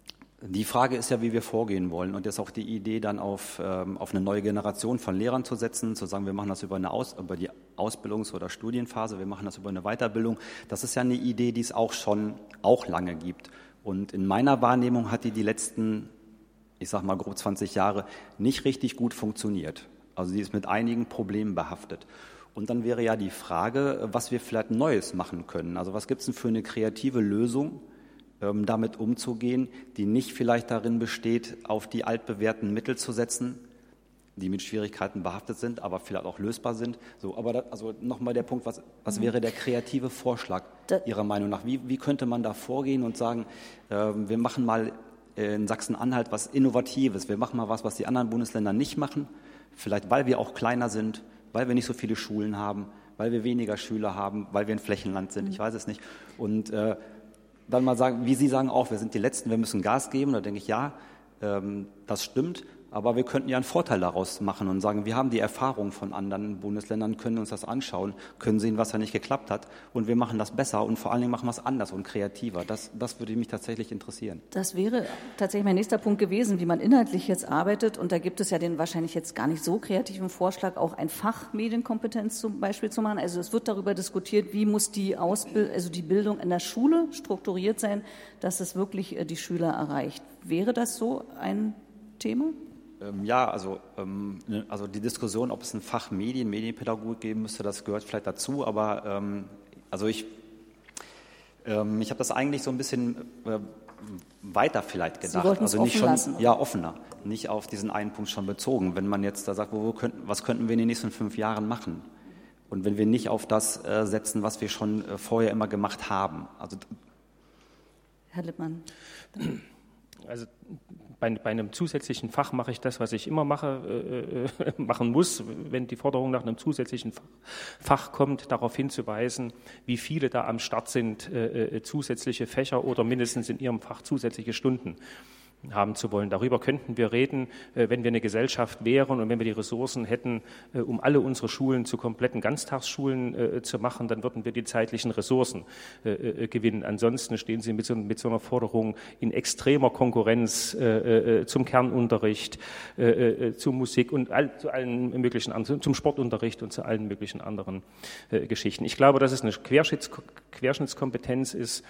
die Frage ist ja, wie wir vorgehen wollen. Und jetzt auch die Idee, dann auf, ähm, auf eine neue Generation von Lehrern zu setzen, zu sagen, wir machen das über, eine Aus, über die Ausbildungs- oder Studienphase, wir machen das über eine Weiterbildung. Das ist ja eine Idee, die es auch schon auch lange gibt. Und in meiner Wahrnehmung hat die die letzten, ich sag mal grob zwanzig Jahre, nicht richtig gut funktioniert. Also die ist mit einigen Problemen behaftet. Und dann wäre ja die Frage, was wir vielleicht Neues machen können. Also was gibt es denn für eine kreative Lösung, ähm, damit umzugehen, die nicht vielleicht darin besteht, auf die altbewährten Mittel zu setzen, die mit Schwierigkeiten behaftet sind, aber vielleicht auch lösbar sind. So, aber da, also nochmal der Punkt, was, was wäre der kreative Vorschlag Ihrer Meinung nach? Wie, wie könnte man da vorgehen und sagen, äh, wir machen mal in Sachsen-Anhalt was Innovatives, wir machen mal was, was die anderen Bundesländer nicht machen, vielleicht weil wir auch kleiner sind, weil wir nicht so viele Schulen haben, weil wir weniger Schüler haben, weil wir ein Flächenland sind, ich weiß es nicht. Und äh, dann mal sagen, wie Sie sagen auch, wir sind die Letzten, wir müssen Gas geben. Da denke ich, ja, ähm, das stimmt. Aber wir könnten ja einen Vorteil daraus machen und sagen, wir haben die Erfahrung von anderen Bundesländern, können uns das anschauen, können sehen, was da nicht geklappt hat und wir machen das besser und vor allen Dingen machen wir es anders und kreativer. Das, das würde mich tatsächlich interessieren. Das wäre tatsächlich mein nächster Punkt gewesen, wie man inhaltlich jetzt arbeitet. Und da gibt es ja den wahrscheinlich jetzt gar nicht so kreativen Vorschlag, auch ein Fach Medienkompetenz zum Beispiel zu machen. Also es wird darüber diskutiert, wie muss die Ausbild- also die Bildung in der Schule strukturiert sein, dass es wirklich die Schüler erreicht. Wäre das so ein Thema? Ja, also, ähm, also die Diskussion, ob es ein Fach Medien, Medienpädagogik geben müsste, das gehört vielleicht dazu, aber ähm, also ich, ähm, ich habe das eigentlich so ein bisschen äh, weiter vielleicht gedacht. Sie wollten es also nicht offen schon, lassen, oder? Ja, offener, nicht auf diesen einen Punkt schon bezogen. Wenn man jetzt da sagt, wo, wo könnten, was könnten wir in den nächsten fünf Jahren machen? Und wenn wir nicht auf das äh, setzen, was wir schon äh, vorher immer gemacht haben. Also, Herr Lippmann. also bei, bei einem zusätzlichen Fach mache ich das, was ich immer mache, äh, machen muss, wenn die Forderung nach einem zusätzlichen Fach, Fach kommt, darauf hinzuweisen, wie viele da am Start sind, äh, zusätzliche Fächer oder mindestens in ihrem Fach zusätzliche Stunden haben zu wollen. Darüber könnten wir reden, wenn wir eine Gesellschaft wären und wenn wir die Ressourcen hätten, um alle unsere Schulen zu kompletten Ganztagsschulen zu machen, dann würden wir die zeitlichen Ressourcen gewinnen. Ansonsten stehen sie mit so, mit so einer Forderung in extremer Konkurrenz zum Kernunterricht, zur Musik und all, zu allen möglichen anderen, zum Sportunterricht und zu allen möglichen anderen Geschichten. Ich glaube, dass es eine Querschnitts, Querschnittskompetenz ist,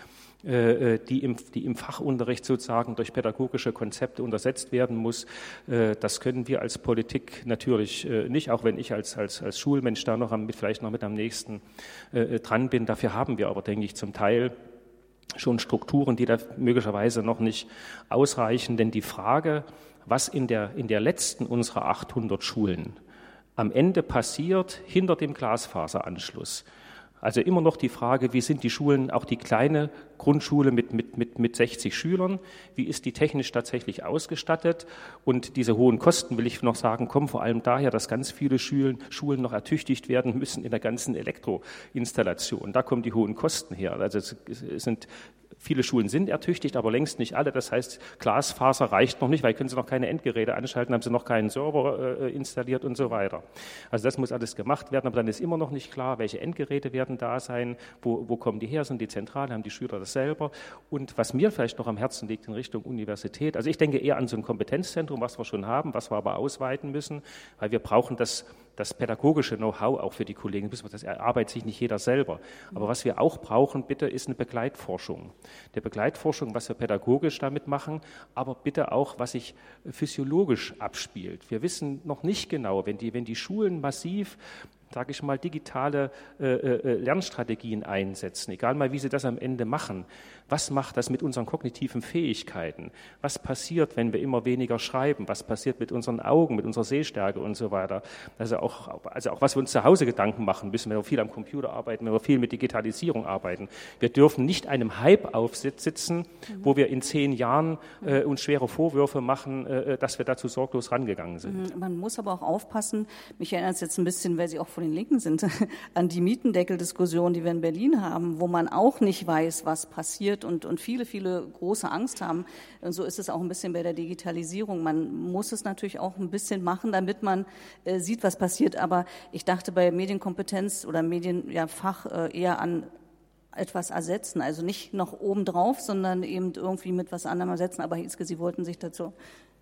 Die im, die im Fachunterricht sozusagen durch pädagogische Konzepte untersetzt werden muss. Das können wir als Politik natürlich nicht, auch wenn ich als, als, als Schulmensch da noch am, vielleicht noch mit am nächsten dran bin. Dafür haben wir aber, denke ich, zum Teil schon Strukturen, die da möglicherweise noch nicht ausreichen. Denn die Frage, was in der, in der letzten unserer achthundert Schulen am Ende passiert hinter dem Glasfaseranschluss, also immer noch die Frage, wie sind die Schulen, auch die kleine Grundschule mit, mit, mit, mit sechzig Schülern, wie ist die technisch tatsächlich ausgestattet? Und diese hohen Kosten, will ich noch sagen, kommen vor allem daher, dass ganz viele Schulen, Schulen noch ertüchtigt werden müssen in der ganzen Elektroinstallation. Da kommen die hohen Kosten her. Also es sind Viele Schulen sind ertüchtigt, aber längst nicht alle. Das heißt, Glasfaser reicht noch nicht, weil können sie noch keine Endgeräte anschalten, haben sie noch keinen Server äh, installiert und so weiter. Also das muss alles gemacht werden, aber dann ist immer noch nicht klar, welche Endgeräte werden da sein, wo, wo kommen die her, sind die zentral, haben die Schüler das selber. Und was mir vielleicht noch am Herzen liegt in Richtung Universität, also ich denke eher an so ein Kompetenzzentrum, was wir schon haben, was wir aber ausweiten müssen, weil wir brauchen das das pädagogische Know-how auch für die Kollegen, das erarbeitet sich nicht jeder selber. Aber was wir auch brauchen, bitte, ist eine Begleitforschung. Eine Begleitforschung, was wir pädagogisch damit machen, aber bitte auch, was sich physiologisch abspielt. Wir wissen noch nicht genau, wenn die, wenn die Schulen massiv, sage ich mal, digitale äh, äh, Lernstrategien einsetzen, egal mal, wie sie das am Ende machen. Was macht das mit unseren kognitiven Fähigkeiten? Was passiert, wenn wir immer weniger schreiben? Was passiert mit unseren Augen, mit unserer Sehstärke und so weiter? Also auch, also auch was wir uns zu Hause Gedanken machen müssen, wenn wir viel am Computer arbeiten, wenn wir viel mit Digitalisierung arbeiten. Wir dürfen nicht einem Hype aufsitzen, mhm. wo wir in zehn Jahren äh, uns schwere Vorwürfe machen, äh, dass wir dazu sorglos rangegangen sind. Man muss aber auch aufpassen, mich erinnert es jetzt ein bisschen, weil Sie auch von den Linken sind, an die Mietendeckeldiskussion, die wir in Berlin haben, wo man auch nicht weiß, was passiert und, und viele, viele große Angst haben. Und so ist es auch ein bisschen bei der Digitalisierung. Man muss es natürlich auch ein bisschen machen, damit man äh, sieht, was passiert. Aber ich dachte bei Medienkompetenz oder Medienfach ja, äh, eher an etwas ersetzen. Also nicht noch obendrauf, sondern eben irgendwie mit was anderem ersetzen. Aber Hietzke, Sie wollten sich dazu...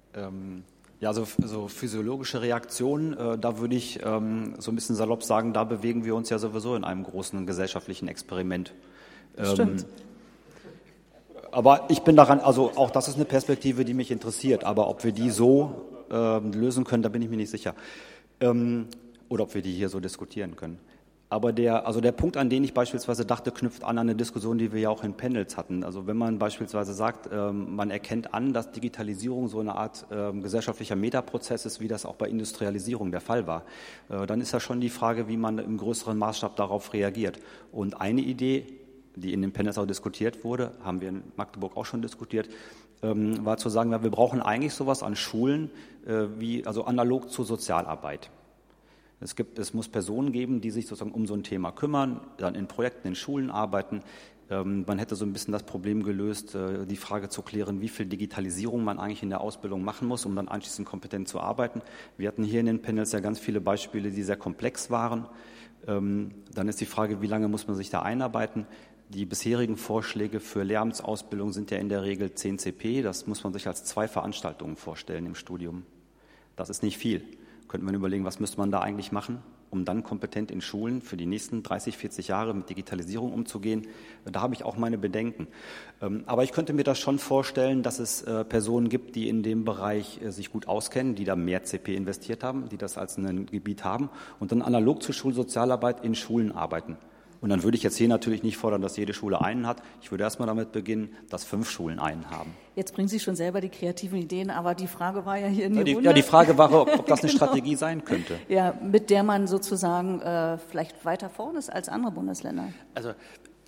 Ähm Ja, so, so physiologische Reaktionen, äh, da würde ich ähm, so ein bisschen salopp sagen, da bewegen wir uns ja sowieso in einem großen gesellschaftlichen Experiment. Ähm, Stimmt. Aber ich bin daran, also auch das ist eine Perspektive, die mich interessiert, aber ob wir die so äh, lösen können, da bin ich mir nicht sicher. Ähm, oder ob wir die hier so diskutieren können. Aber der, also der Punkt, an den ich beispielsweise dachte, knüpft an an eine Diskussion, die wir ja auch in Panels hatten. Also wenn man beispielsweise sagt, ähm, man erkennt an, dass Digitalisierung so eine Art ähm, gesellschaftlicher Metaprozess ist, wie das auch bei Industrialisierung der Fall war, äh, dann ist ja schon die Frage, wie man im größeren Maßstab darauf reagiert. Und eine Idee, die in den Panels auch diskutiert wurde, haben wir in Magdeburg auch schon diskutiert, ähm, war zu sagen, ja, wir brauchen eigentlich sowas an Schulen, äh, wie, also analog zur Sozialarbeit. Es gibt, es muss Personen geben, die sich sozusagen um so ein Thema kümmern, dann in Projekten, in Schulen arbeiten. Ähm, man hätte so ein bisschen das Problem gelöst, äh, die Frage zu klären, wie viel Digitalisierung man eigentlich in der Ausbildung machen muss, um dann anschließend kompetent zu arbeiten. Wir hatten hier in den Panels ja ganz viele Beispiele, die sehr komplex waren. Ähm, dann ist die Frage, wie lange muss man sich da einarbeiten? Die bisherigen Vorschläge für Lehramtsausbildung sind ja in der Regel zehn C P. Das muss man sich als zwei Veranstaltungen vorstellen im Studium. Das ist nicht viel. Könnte man überlegen, was müsste man da eigentlich machen, um dann kompetent in Schulen für die nächsten dreißig, vierzig Jahre mit Digitalisierung umzugehen. Da habe ich auch meine Bedenken. Aber ich könnte mir das schon vorstellen, dass es Personen gibt, die in dem Bereich sich gut auskennen, die da mehr C P investiert haben, die das als ein Gebiet haben und dann analog zur Schulsozialarbeit in Schulen arbeiten. Und dann würde ich jetzt hier natürlich nicht fordern, dass jede Schule einen hat. Ich würde erstmal damit beginnen, dass fünf Schulen einen haben. Jetzt bringen Sie schon selber die kreativen Ideen, aber die Frage war ja hier in ja, die die, Runde. Ja, die Frage war, ob, ob das eine genau. Strategie sein könnte. Ja, mit der man sozusagen äh, vielleicht weiter vorne ist als andere Bundesländer. Also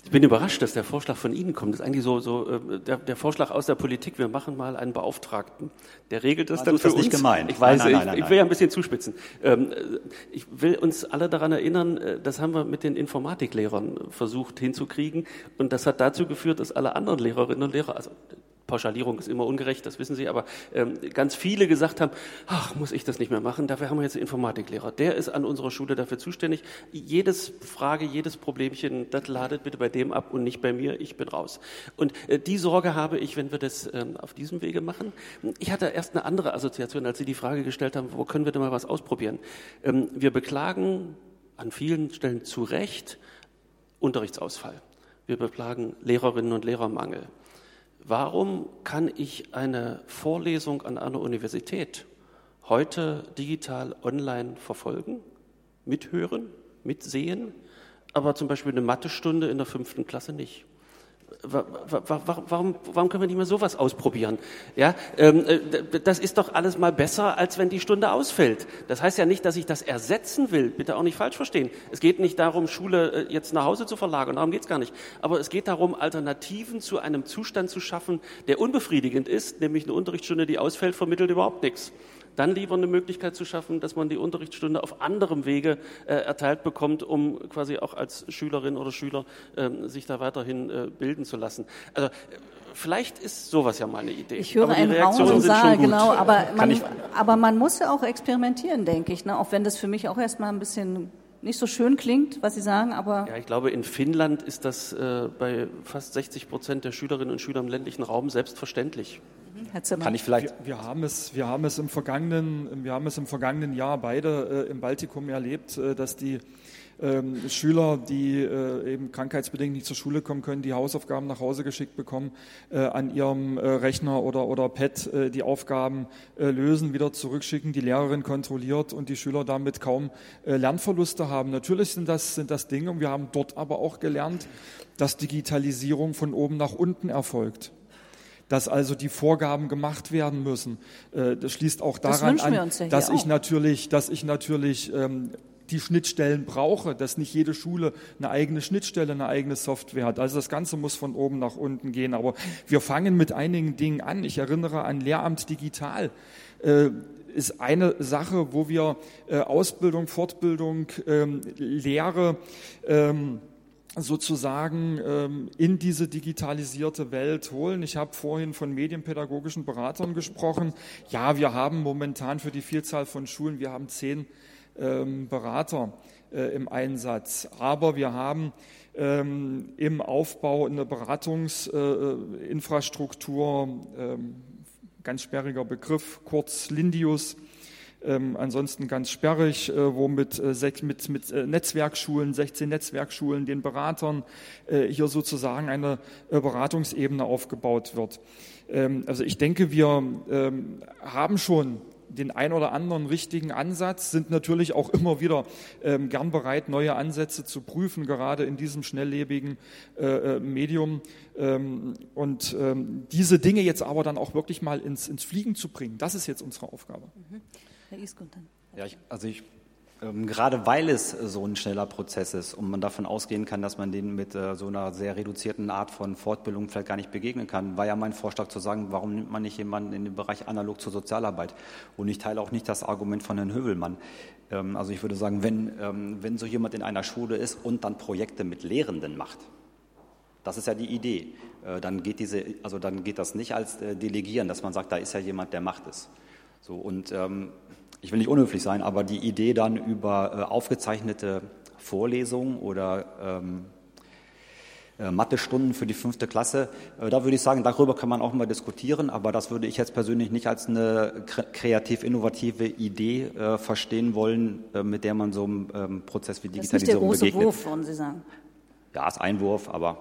Ich bin überrascht, dass der Vorschlag von Ihnen kommt. Das ist eigentlich so, so der, der Vorschlag aus der Politik, wir machen mal einen Beauftragten. Der regelt das dann für uns. Das ist nicht gemeint. Ich weiß, nein, nein, nein, ich, ich will ja ein bisschen zuspitzen. Ich will uns alle daran erinnern, das haben wir mit den Informatiklehrern versucht hinzukriegen. Und das hat dazu geführt, dass alle anderen Lehrerinnen und Lehrer, also Pauschalierung ist immer ungerecht, das wissen Sie, aber ähm, ganz viele gesagt haben, ach, muss ich das nicht mehr machen, dafür haben wir jetzt einen Informatiklehrer. Der ist an unserer Schule dafür zuständig. Jedes Frage, jedes Problemchen, das ladet bitte bei dem ab und nicht bei mir, ich bin raus. Und äh, die Sorge habe ich, wenn wir das ähm, auf diesem Wege machen. Ich hatte erst eine andere Assoziation, als Sie die Frage gestellt haben, wo können wir denn mal was ausprobieren? Ähm, wir beklagen an vielen Stellen zu Recht Unterrichtsausfall. Wir beklagen Lehrerinnen und Lehrermangel. Warum kann ich eine Vorlesung an einer Universität heute digital online verfolgen, mithören, mitsehen, aber zum Beispiel eine Mathestunde in der fünften Klasse nicht? Warum, warum können wir nicht mal sowas ausprobieren? Ja, ähm, das ist doch alles mal besser, als wenn die Stunde ausfällt. Das heißt ja nicht, dass ich das ersetzen will. Bitte auch nicht falsch verstehen. Es geht nicht darum, Schule jetzt nach Hause zu verlagern. Darum geht es gar nicht. Aber es geht darum, Alternativen zu einem Zustand zu schaffen, der unbefriedigend ist, nämlich eine Unterrichtsstunde, die ausfällt, vermittelt überhaupt nichts. Dann lieber eine Möglichkeit zu schaffen, dass man die Unterrichtsstunde auf anderem Wege äh, erteilt bekommt, um quasi auch als Schülerin oder Schüler äh, sich da weiterhin äh, bilden zu lassen. Also äh, vielleicht ist sowas ja mal eine Idee. Ich höre aber die einen Reaktionen Raum im sind Saal, schon gut. genau, aber man, ich, aber man muss ja auch experimentieren, denke ich, ne? Auch wenn das für mich auch erstmal ein bisschen nicht so schön klingt, was Sie sagen, aber... Ja, ich glaube, in Finnland ist das äh, bei fast sechzig Prozent der Schülerinnen und Schüler im ländlichen Raum selbstverständlich. Herr Zimmer. Kann ich vielleicht? Wir, wir haben es, wir haben es im vergangenen, wir haben es im vergangenen Jahr beide äh, im Baltikum erlebt, äh, dass die ähm, Schüler, die äh, eben krankheitsbedingt nicht zur Schule kommen können, die Hausaufgaben nach Hause geschickt bekommen, äh, an ihrem äh, Rechner oder oder Pad äh, die Aufgaben äh, lösen, wieder zurückschicken, die Lehrerin kontrolliert und die Schüler damit kaum äh, Lernverluste haben. Natürlich sind das sind das Dinge, und wir haben dort aber auch gelernt, dass Digitalisierung von oben nach unten erfolgt. Dass also die Vorgaben gemacht werden müssen. Das schließt auch daran an, ja dass, ich natürlich, dass ich natürlich ähm, die Schnittstellen brauche, dass nicht jede Schule eine eigene Schnittstelle, eine eigene Software hat. Also das Ganze muss von oben nach unten gehen. Aber wir fangen mit einigen Dingen an. Ich erinnere an Lehramt digital. Äh, ist eine Sache, wo wir äh, Ausbildung, Fortbildung, ähm, Lehre, ähm, sozusagen ähm, in diese digitalisierte Welt holen. Ich habe vorhin von medienpädagogischen Beratern gesprochen. Ja, wir haben momentan für die Vielzahl von Schulen, wir haben zehn ähm, Berater äh, im Einsatz. Aber wir haben ähm, im Aufbau eine Beratungsinfrastruktur, äh, ähm, ganz sperriger Begriff, kurz Lindius, Ähm, ansonsten ganz sperrig, äh, wo mit, äh, sech, mit, mit äh, Netzwerkschulen, sechzehn Netzwerkschulen, den Beratern äh, hier sozusagen eine äh, Beratungsebene aufgebaut wird. Ähm, also ich denke, wir ähm, haben schon den ein oder anderen richtigen Ansatz, sind natürlich auch immer wieder ähm, gern bereit, neue Ansätze zu prüfen, gerade in diesem schnelllebigen äh, Medium. Ähm, und ähm, diese Dinge jetzt aber dann auch wirklich mal ins, ins Fliegen zu bringen, das ist jetzt unsere Aufgabe. Mhm. Herr Iskund dann. Ja, ich, also ich, ähm, gerade weil es so ein schneller Prozess ist und man davon ausgehen kann, dass man denen mit äh, so einer sehr reduzierten Art von Fortbildung vielleicht gar nicht begegnen kann, war ja mein Vorschlag zu sagen, warum nimmt man nicht jemanden in den Bereich analog zur Sozialarbeit? Und ich teile auch nicht das Argument von Herrn Hövelmann. Ähm, also ich würde sagen, wenn, ähm, wenn so jemand in einer Schule ist und dann Projekte mit Lehrenden macht, das ist ja die Idee, äh, dann geht diese, also dann geht das nicht als äh, Delegieren, dass man sagt, da ist ja jemand, der macht es. So, und ähm, ich will nicht unhöflich sein, aber die Idee dann über äh, aufgezeichnete Vorlesungen oder ähm, äh, Mathestunden für die fünfte Klasse, äh, da würde ich sagen, darüber kann man auch mal diskutieren, aber das würde ich jetzt persönlich nicht als eine kreativ-innovative Idee äh, verstehen wollen, äh, mit der man so einem ähm, Prozess wie Digitalisierung begegnet. Das ist nicht der große Wurf, wollen Sie sagen? Ja, ist ein Wurf, aber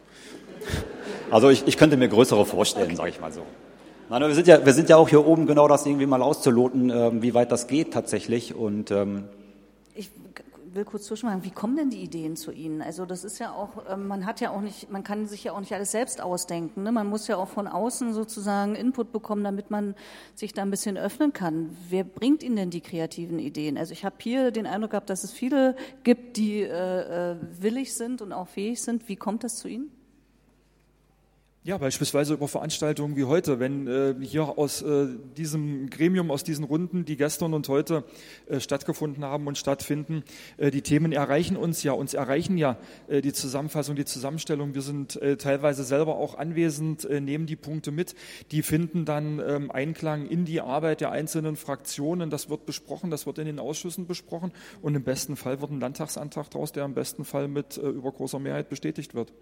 also ich, ich könnte mir größere vorstellen, okay. Sage ich mal so. Nein, wir sind ja, wir sind ja auch hier oben genau das irgendwie mal auszuloten, äh, wie weit das geht tatsächlich. Und ähm ich will kurz zwischenfragen, wie kommen denn die Ideen zu Ihnen? Also das ist ja auch, man hat ja auch nicht, man kann sich ja auch nicht alles selbst ausdenken. Ne? Man muss ja auch von außen sozusagen Input bekommen, damit man sich da ein bisschen öffnen kann. Wer bringt Ihnen denn die kreativen Ideen? Also ich habe hier den Eindruck gehabt, dass es viele gibt, die äh, willig sind und auch fähig sind. Wie kommt das zu Ihnen? Ja, beispielsweise über Veranstaltungen wie heute, wenn äh, hier aus äh, diesem Gremium, aus diesen Runden, die gestern und heute äh, stattgefunden haben und stattfinden, äh, die Themen erreichen uns ja, uns erreichen ja äh, die Zusammenfassung, die Zusammenstellung. Wir sind äh, teilweise selber auch anwesend, äh, nehmen die Punkte mit, die finden dann ähm, Einklang in die Arbeit der einzelnen Fraktionen. Das wird besprochen, das wird in den Ausschüssen besprochen und im besten Fall wird ein Landtagsantrag daraus, der im besten Fall mit äh, übergroßer Mehrheit bestätigt wird.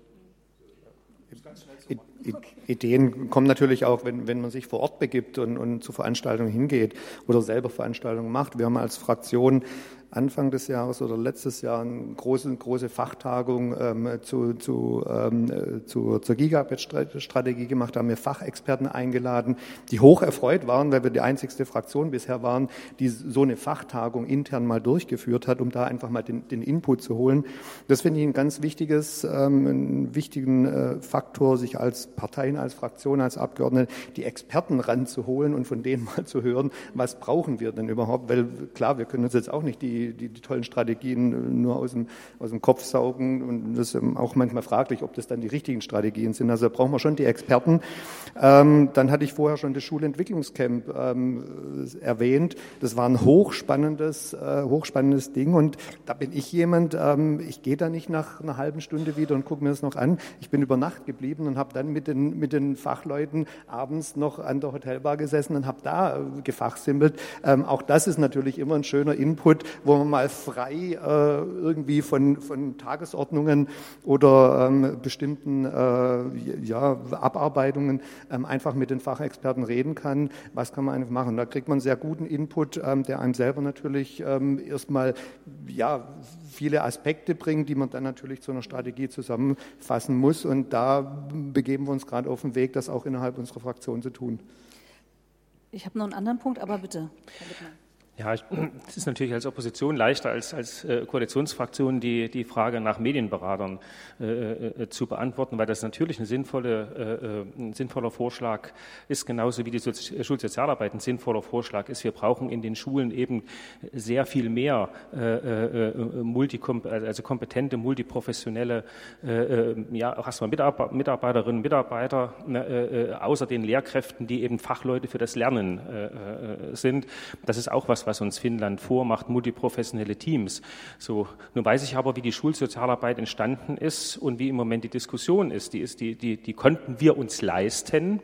Ideen kommen natürlich auch, wenn, wenn man sich vor Ort begibt und, und zu Veranstaltungen hingeht oder selber Veranstaltungen macht. Wir haben als Fraktion Anfang des Jahres oder letztes Jahr eine große, große Fachtagung ähm, zu, zu, ähm, zu, zur Gigabit-Strategie gemacht. Da haben wir Fachexperten eingeladen, die hoch erfreut waren, weil wir die einzigste Fraktion bisher waren, die so eine Fachtagung intern mal durchgeführt hat, um da einfach mal den, den Input zu holen. Das finde ich ein ganz wichtiges, ähm, einen wichtigen äh, Faktor, sich als Parteien, als Fraktion, als Abgeordnete die Experten ranzuholen und von denen mal zu hören, was brauchen wir denn überhaupt? Weil klar, wir können uns jetzt auch nicht die Die, die tollen Strategien nur aus dem, aus dem Kopf saugen und das ist auch manchmal fraglich, ob das dann die richtigen Strategien sind. Also da brauchen wir schon die Experten. Ähm, dann hatte ich vorher schon das Schulentwicklungscamp ähm, erwähnt. Das war ein hochspannendes, äh, hochspannendes Ding und da bin ich jemand, ähm, ich gehe da nicht nach einer halben Stunde wieder und gucke mir das noch an. Ich bin über Nacht geblieben und habe dann mit den, mit den Fachleuten abends noch an der Hotelbar gesessen und habe da äh, gefachsimpelt. Ähm, auch das ist natürlich immer ein schöner Input, wo man mal frei äh, irgendwie von, von Tagesordnungen oder ähm, bestimmten äh, ja, Abarbeitungen ähm, einfach mit den Fachexperten reden kann. Was kann man einfach machen? Da kriegt man sehr guten Input, ähm, der einem selber natürlich ähm, erstmal ja, viele Aspekte bringt, die man dann natürlich zu einer Strategie zusammenfassen muss. Und da begeben wir uns gerade auf den Weg, das auch innerhalb unserer Fraktion zu tun. Ich habe noch einen anderen Punkt, aber bitte, Herr Lippmann. Ja, es ist natürlich als Opposition leichter als als äh, Koalitionsfraktion die die Frage nach Medienberatern äh, äh, zu beantworten, weil das natürlich eine sinnvolle, äh, ein sinnvoller Vorschlag ist, genauso wie die Sozi- Schulsozialarbeit ein sinnvoller Vorschlag ist. Wir brauchen in den Schulen eben sehr viel mehr äh, äh, multikom- also kompetente, multiprofessionelle, äh, äh, ja auch erstmal Mitarbeiter, Mitarbeiterinnen, Mitarbeiter, äh, äh, außer den Lehrkräften, die eben Fachleute für das Lernen äh, äh, sind. Das ist auch was was uns Finnland vormacht, multiprofessionelle Teams. So, nun weiß ich aber, wie die Schulsozialarbeit entstanden ist und wie im Moment die Diskussion ist. Die, ist, die, die, die konnten wir uns leisten,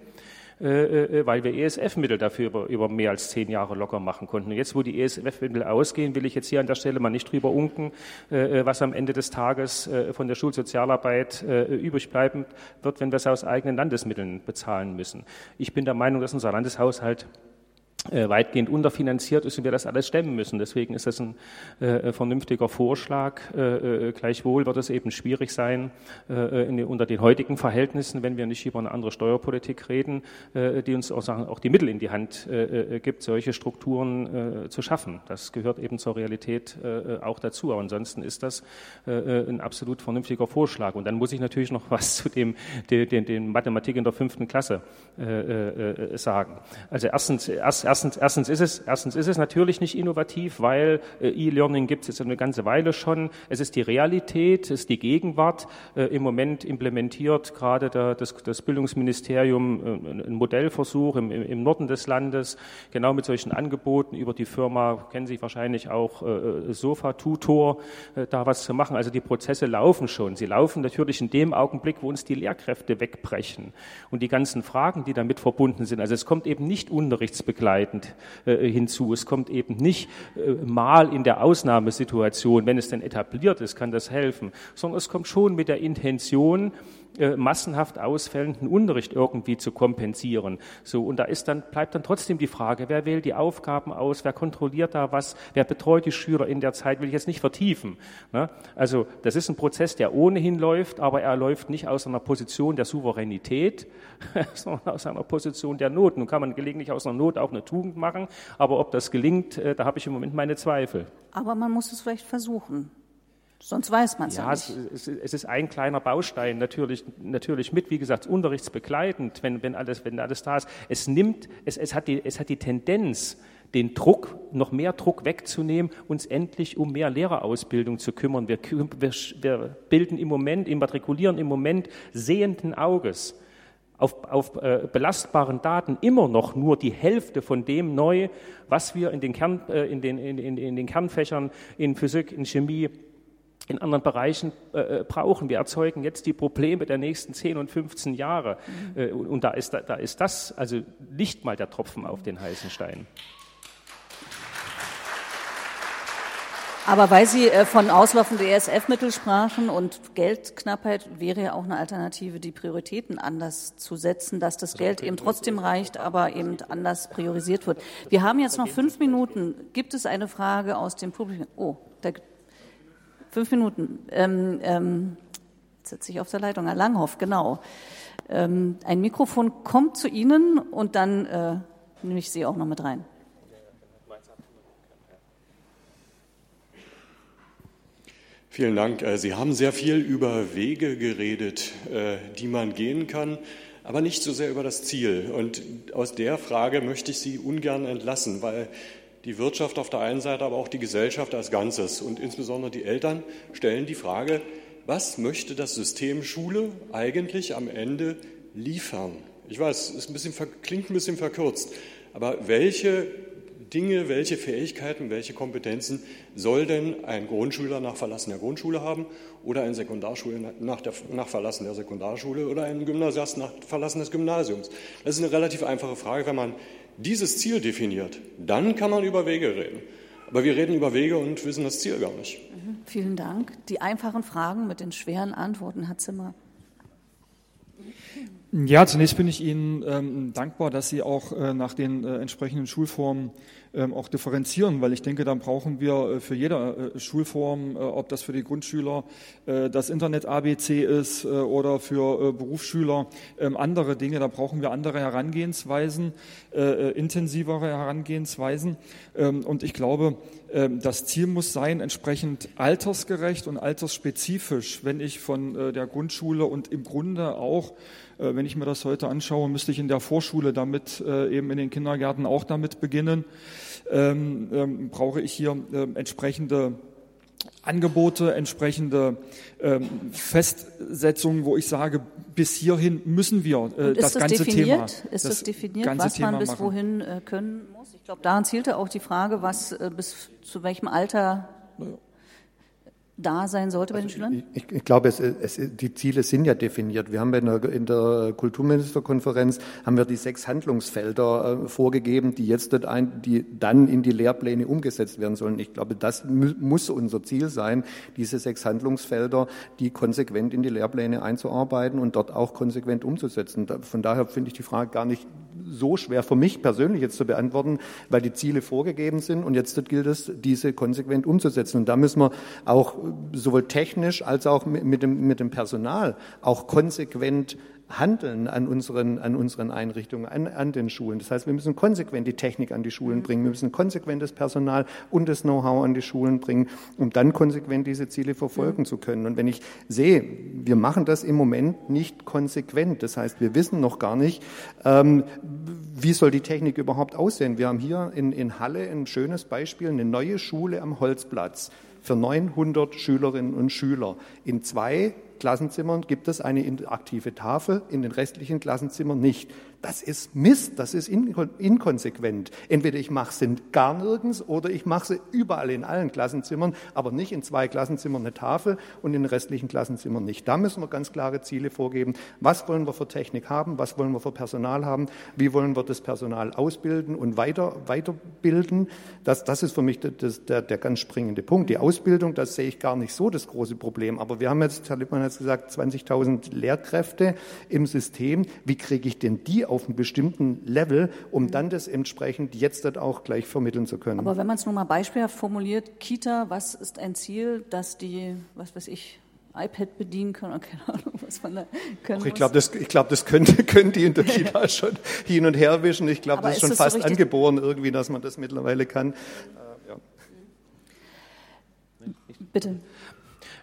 äh, weil wir E S F-Mittel dafür über, über mehr als zehn Jahre locker machen konnten. Und jetzt, wo die E S F-Mittel ausgehen, will ich jetzt hier an der Stelle mal nicht drüber unken, äh, was am Ende des Tages äh, von der Schulsozialarbeit äh, übrig bleiben wird, wenn wir es aus eigenen Landesmitteln bezahlen müssen. Ich bin der Meinung, dass unser Landeshaushalt weitgehend unterfinanziert ist und wir das alles stemmen müssen. Deswegen ist das ein äh, vernünftiger Vorschlag. Äh, gleichwohl wird es eben schwierig sein, äh, in, unter den heutigen Verhältnissen, wenn wir nicht über eine andere Steuerpolitik reden, äh, die uns auch, sagen, auch die Mittel in die Hand äh, gibt, solche Strukturen äh, zu schaffen. Das gehört eben zur Realität äh, auch dazu. Aber ansonsten ist das äh, ein absolut vernünftiger Vorschlag. Und dann muss ich natürlich noch was zu dem, den, den, den Mathematik in der fünften Klasse äh, äh, sagen. Also erstens, erst Erstens, erstens, ist es, erstens ist es natürlich nicht innovativ, weil äh, E-Learning gibt es jetzt eine ganze Weile schon. Es ist die Realität, es ist die Gegenwart. Äh, Im Moment implementiert gerade der, das, das Bildungsministerium äh, einen Modellversuch im, im Norden des Landes, genau mit solchen Angeboten über die Firma, kennen Sie wahrscheinlich auch, äh, Sofa Tutor, äh, da was zu machen. Also die Prozesse laufen schon. Sie laufen natürlich in dem Augenblick, wo uns die Lehrkräfte wegbrechen und die ganzen Fragen, die damit verbunden sind. Also es kommt eben nicht unterrichtsbegleitend Äh, hinzu. Es kommt eben nicht äh, mal in der Ausnahmesituation, wenn es denn etabliert ist, kann das helfen, sondern es kommt schon mit der Intention, äh, massenhaft ausfällenden Unterricht irgendwie zu kompensieren. So, und da ist dann, bleibt dann trotzdem die Frage, wer wählt die Aufgaben aus, wer kontrolliert da was, wer betreut die Schüler in der Zeit, will ich jetzt nicht vertiefen. Ne? Also das ist ein Prozess, der ohnehin läuft, aber er läuft nicht aus einer Position der Souveränität, sondern aus einer Position der Not. Nun kann man gelegentlich aus einer Not auch eine Tugend machen, aber ob das gelingt, äh, da habe ich im Moment meine Zweifel. Aber man muss es vielleicht versuchen. Sonst weiß man es ja, ja nicht. Es, es ist ein kleiner Baustein, natürlich, natürlich mit, wie gesagt, unterrichtsbegleitend, wenn, wenn, alles, wenn alles da ist. Es nimmt, es, es, hat die, es hat die Tendenz, den Druck, noch mehr Druck wegzunehmen, uns endlich um mehr Lehrerausbildung zu kümmern. Wir, wir, wir bilden im Moment, immatrikulieren im Moment sehenden Auges auf, auf äh, belastbaren Daten immer noch nur die Hälfte von dem neu, was wir in den, Kern, äh, in den, in, in, in den Kernfächern, in Physik, in Chemie, in anderen Bereichen äh, brauchen. Wir erzeugen jetzt die Probleme der nächsten zehn und fünfzehn Jahre. Mhm. Äh, und da ist, da, da ist das also nicht mal der Tropfen auf den heißen Stein. Aber weil Sie äh, von auslaufenden E S F-Mitteln sprachen und Geldknappheit, wäre ja auch eine Alternative, die Prioritäten anders zu setzen, dass das Geld eben trotzdem reicht, aber eben anders priorisiert wird. Wir haben jetzt noch fünf Minuten. Gibt es eine Frage aus dem Publikum? Oh, da, fünf Minuten. Ähm, ähm, jetzt sitze ich auf der Leitung. Herr Langhoff, genau. Ähm, ein Mikrofon kommt zu Ihnen und dann äh, nehme ich Sie auch noch mit rein. Vielen Dank. Sie haben sehr viel über Wege geredet, die man gehen kann, aber nicht so sehr über das Ziel. Und aus der Frage möchte ich Sie ungern entlassen, weil die Wirtschaft auf der einen Seite, aber auch die Gesellschaft als Ganzes und insbesondere die Eltern stellen die Frage, was möchte das System Schule eigentlich am Ende liefern? Ich weiß, es ist ein bisschen, klingt ein bisschen verkürzt, aber welche Dinge, welche Fähigkeiten, welche Kompetenzen soll denn ein Grundschüler nach Verlassen der Grundschule haben oder ein Sekundarschüler nach, der, nach Verlassen der Sekundarschule oder ein Gymnasiast nach Verlassen des Gymnasiums? Das ist eine relativ einfache Frage. Wenn man dieses Ziel definiert, dann kann man über Wege reden. Aber wir reden über Wege und wissen das Ziel gar nicht. Mhm, vielen Dank. Die einfachen Fragen mit den schweren Antworten, Herr Zimmer. Ja, zunächst bin ich Ihnen ähm, dankbar, dass Sie auch äh, nach den äh, entsprechenden Schulformen ähm, auch differenzieren, weil ich denke, dann brauchen wir äh, für jede äh, Schulform, äh, ob das für die Grundschüler äh, das Internet-A B C ist äh, oder für äh, Berufsschüler äh, andere Dinge, da brauchen wir andere Herangehensweisen, äh, intensivere Herangehensweisen. Ähm, und ich glaube, äh, das Ziel muss sein, entsprechend altersgerecht und altersspezifisch, wenn ich von äh, der Grundschule und im Grunde auch wenn ich mir das heute anschaue, müsste ich in der Vorschule damit, äh, eben in den Kindergärten auch damit beginnen, ähm, ähm, brauche ich hier äh, entsprechende Angebote, entsprechende ähm, Festsetzungen, wo ich sage, bis hierhin müssen wir äh, das, das ganze definiert? Thema. Ist das, das definiert, was Thema man bis machen. wohin äh, können muss? Ich glaube, daran zielte auch die Frage, was äh, bis zu welchem Alter da sein sollte bei den Schülern? Ich, ich glaube, es, es, die Ziele sind ja definiert. Wir haben in der, in der Kulturministerkonferenz haben wir die sechs Handlungsfelder äh, vorgegeben, die jetzt ein, die dann in die Lehrpläne umgesetzt werden sollen. Ich glaube, das mu- muss unser Ziel sein, diese sechs Handlungsfelder, die konsequent in die Lehrpläne einzuarbeiten und dort auch konsequent umzusetzen. Da, von daher finde ich die Frage gar nicht so schwer für mich persönlich jetzt zu beantworten, weil die Ziele vorgegeben sind und jetzt gilt es, diese konsequent umzusetzen. Und da müssen wir auch sowohl technisch als auch mit dem, mit dem Personal auch konsequent handeln an unseren, an unseren Einrichtungen, an, an den Schulen. Das heißt, wir müssen konsequent die Technik an die Schulen bringen, wir müssen konsequent das Personal und das Know-how an die Schulen bringen, um dann konsequent diese Ziele verfolgen mhm. zu können. Und wenn ich sehe, wir machen das im Moment nicht konsequent, das heißt, wir wissen noch gar nicht, ähm, wie soll die Technik überhaupt aussehen. Wir haben hier in, in Halle ein schönes Beispiel, eine neue Schule am Holzplatz für neunhundert Schülerinnen und Schüler. In zwei Klassenzimmern gibt es eine interaktive Tafel, in den restlichen Klassenzimmern nicht. Das ist Mist, das ist inkonsequent. Entweder ich mache sie gar nirgends oder ich mache sie überall in allen Klassenzimmern, aber nicht in zwei Klassenzimmern eine Tafel und in den restlichen Klassenzimmern nicht. Da müssen wir ganz klare Ziele vorgeben. Was wollen wir für Technik haben? Was wollen wir für Personal haben? Wie wollen wir das Personal ausbilden und weiter, weiterbilden? Das, das ist für mich das, der, der ganz springende Punkt. Die Ausbildung, das sehe ich gar nicht so das große Problem. Aber wir haben jetzt, Herr Lippmann hat es gesagt, zwanzigtausend Lehrkräfte im System. Wie kriege ich denn die auf einem bestimmten Level, um dann das entsprechend jetzt dann auch gleich vermitteln zu können? Aber wenn man es nur mal beispielhaft formuliert, Kita, was ist ein Ziel, dass die, was weiß ich, iPad bedienen können oder keine Ahnung, was man da können Ach, ich glaube, das, ich glaub, das können, können die in der Kita schon hin und her wischen. Ich glaube, das ist schon das fast so angeboren irgendwie, dass man das mittlerweile kann. Äh, ja. Bitte.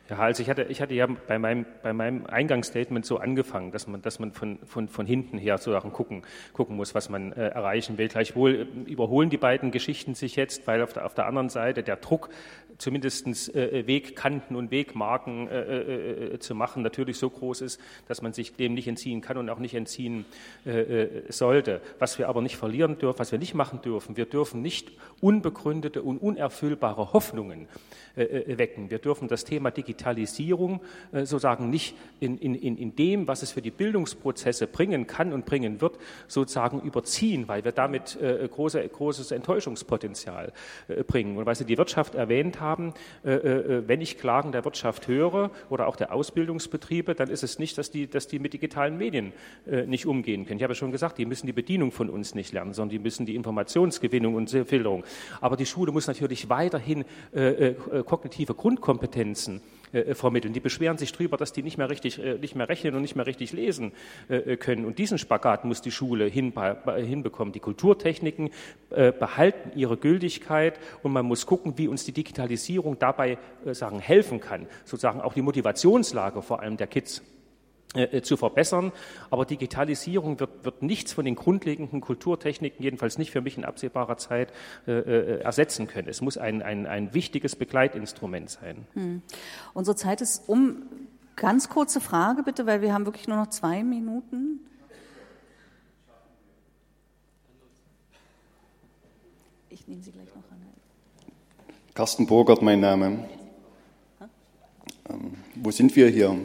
Ja, also ich hatte, ich hatte ja bei meinem, bei meinem Eingangsstatement so angefangen, dass man, dass man von, von, von hinten her sozusagen gucken, gucken muss, was man äh, erreichen will. Gleichwohl äh, überholen die beiden Geschichten sich jetzt, weil auf der, auf der anderen Seite der Druck, zumindest äh, Wegkanten und Wegmarken äh, äh, zu machen, natürlich so groß ist, dass man sich dem nicht entziehen kann und auch nicht entziehen äh, sollte. Was wir aber nicht verlieren dürfen, was wir nicht machen dürfen, wir dürfen nicht unbegründete und unerfüllbare Hoffnungen äh, wecken. Wir dürfen das Thema Digitalisierung äh, sozusagen nicht in, in, in dem, was es für die Bildungsprozesse bringen kann und bringen wird, sozusagen überziehen, weil wir damit äh, große, großes Enttäuschungspotenzial äh, bringen. Und weil Sie die Wirtschaft erwähnt haben, haben, wenn ich Klagen der Wirtschaft höre oder auch der Ausbildungsbetriebe, dann ist es nicht, dass die, dass die mit digitalen Medien nicht umgehen können. Ich habe schon gesagt, die müssen die Bedienung von uns nicht lernen, sondern die müssen die Informationsgewinnung und Filterung. Aber die Schule muss natürlich weiterhin kognitive Grundkompetenzen vermitteln. Die beschweren sich darüber, dass die nicht mehr richtig, nicht mehr rechnen und nicht mehr richtig lesen können. Und diesen Spagat muss die Schule hinbekommen. Die Kulturtechniken behalten ihre Gültigkeit und man muss gucken, wie uns die Digitalisierung dabei sagen, helfen kann, sozusagen auch die Motivationslage vor allem der Kids zu verbessern. Aber Digitalisierung wird, wird nichts von den grundlegenden Kulturtechniken, jedenfalls nicht für mich in absehbarer Zeit, äh, ersetzen können. Es muss ein, ein, ein wichtiges Begleitinstrument sein. Hm. Unsere Zeit ist um. Ganz kurze Frage bitte, weil wir haben wirklich nur noch zwei Minuten. Ich nehme Sie gleich noch an. Carsten Burgert, mein Name. Ähm, wo sind wir hier?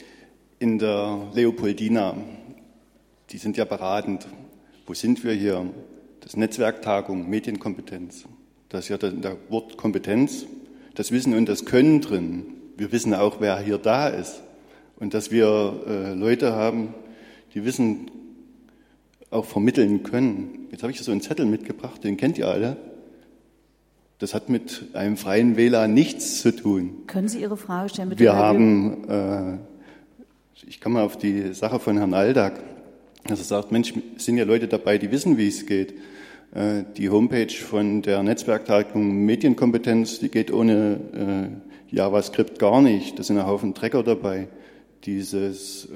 In der Leopoldina, die sind ja beratend. Wo sind wir hier? Das Netzwerktagung, Medienkompetenz. Da ist ja das Wort Kompetenz, das Wissen und das Können drin. Wir wissen auch, wer hier da ist. Und dass wir äh, Leute haben, die Wissen auch vermitteln können. Jetzt habe ich so einen Zettel mitgebracht, den kennt ihr alle. Das hat mit einem freien W L A N nichts zu tun. Können Sie Ihre Frage stellen, bitte? Wir haben... Äh, Ich komme auf die Sache von Herrn Aldag, dass er sagt, Mensch, sind ja Leute dabei, die wissen, wie es geht. Die Homepage von der Netzwerktagung Medienkompetenz, die geht ohne JavaScript gar nicht. Da sind ein Haufen Trecker dabei. Dieses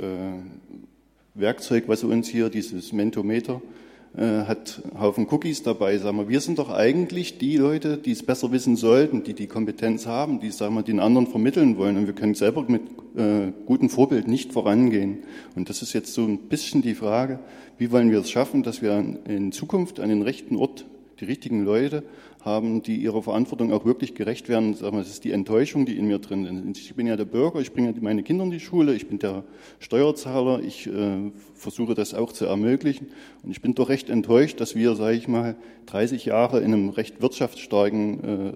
Werkzeug, was uns hier, dieses Mentometer, hat einen Haufen Cookies dabei. Sagen wir, wir sind doch eigentlich die Leute, die es besser wissen sollten, die die Kompetenz haben, die, sagen wir, den anderen vermitteln wollen. Und wir können selber mit äh, gutem Vorbild nicht vorangehen. Und das ist jetzt so ein bisschen die Frage, wie wollen wir es schaffen, dass wir in Zukunft an den rechten Ort die richtigen Leute haben, die ihrer Verantwortung auch wirklich gerecht werden. Sagen wir, das ist die Enttäuschung, die in mir drin ist. Ich bin ja der Bürger, ich bringe meine Kinder in die Schule, ich bin der Steuerzahler, ich äh, versuche das auch zu ermöglichen. Und ich bin doch recht enttäuscht, dass wir, sage ich mal, dreißig Jahre in einem recht wirtschaftsstarken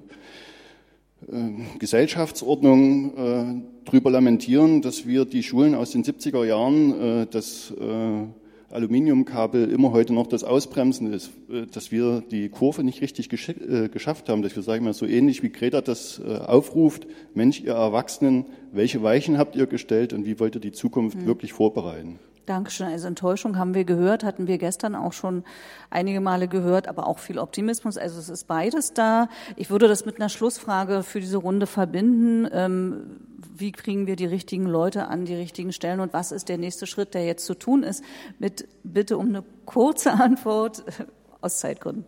äh, äh, Gesellschaftsordnung äh, drüber lamentieren, dass wir die Schulen aus den siebziger Jahren, äh, das äh, Aluminiumkabel immer heute noch das Ausbremsen ist, dass wir die Kurve nicht richtig gesch- äh, geschafft haben, dass wir, sagen wir, so ähnlich wie Greta das äh, aufruft, Mensch, ihr Erwachsenen, welche Weichen habt ihr gestellt und wie wollt ihr die Zukunft mhm. wirklich vorbereiten? Dankeschön. Also Enttäuschung haben wir gehört, hatten wir gestern auch schon einige Male gehört, aber auch viel Optimismus. Also es ist beides da. Ich würde das mit einer Schlussfrage für diese Runde verbinden. Ähm, wie kriegen wir die richtigen Leute an die richtigen Stellen und was ist der nächste Schritt, der jetzt zu tun ist? Mit Bitte um eine kurze Antwort aus Zeitgründen.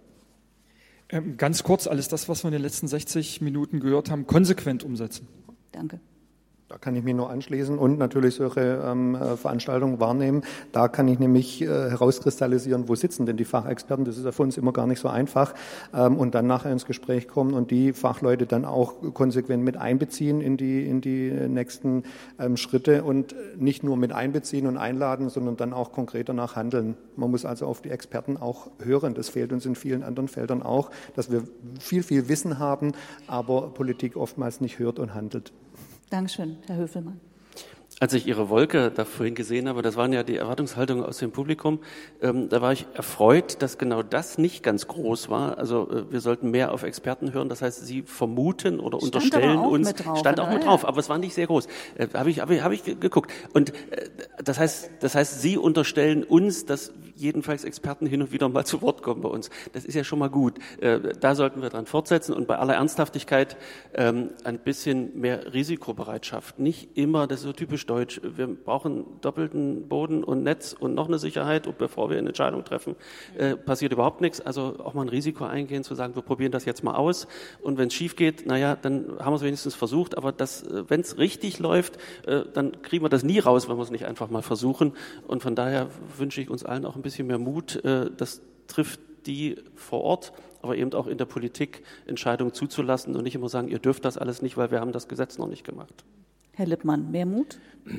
Ähm, ganz kurz, alles das, was wir in den letzten sechzig Minuten gehört haben, konsequent umsetzen. Danke. Da kann ich mich nur anschließen und natürlich solche ähm, Veranstaltungen wahrnehmen. Da kann ich nämlich äh, herauskristallisieren, wo sitzen denn die Fachexperten. Das ist ja für uns immer gar nicht so einfach. Ähm, und dann nachher ins Gespräch kommen und die Fachleute dann auch konsequent mit einbeziehen in die, in die nächsten ähm, Schritte und nicht nur mit einbeziehen und einladen, sondern dann auch konkret danach handeln. Man muss also auf die Experten auch hören. Das fehlt uns in vielen anderen Feldern auch, dass wir viel, viel Wissen haben, aber Politik oftmals nicht hört und handelt. Dankeschön, Herr Höfelmann. Als ich Ihre Wolke da vorhin gesehen habe, das waren ja die Erwartungshaltungen aus dem Publikum, ähm, da war ich erfreut, dass genau das nicht ganz groß war. Also äh, wir sollten mehr auf Experten hören. Das heißt, Sie vermuten oder stand unterstellen aber auch uns, mit drauf, stand auch oder? mit drauf, aber es war nicht sehr groß. Äh, habe ich, hab ich, hab ich geguckt. Und äh, das heißt, das heißt, Sie unterstellen uns, dass jedenfalls Experten hin und wieder mal zu Wort kommen bei uns. Das ist ja schon mal gut. Äh, da sollten wir dran fortsetzen und bei aller Ernsthaftigkeit ähm, ein bisschen mehr Risikobereitschaft. Nicht immer, das ist so typisch deutsch, wir brauchen doppelten Boden und Netz und noch eine Sicherheit, und bevor wir eine Entscheidung treffen, äh, passiert überhaupt nichts. Also auch mal ein Risiko eingehen, zu sagen, wir probieren das jetzt mal aus, und wenn es schief geht, naja, dann haben wir es wenigstens versucht, aber das, wenn es richtig läuft, äh, dann kriegen wir das nie raus, wenn wir es nicht einfach mal versuchen, und von daher wünsche ich uns allen auch ein bisschen mehr Mut. Äh, das trifft die vor Ort, aber eben auch in der Politik, Entscheidungen zuzulassen und nicht immer sagen, ihr dürft das alles nicht, weil wir haben das Gesetz noch nicht gemacht. Herr Lippmann, mehr Mut?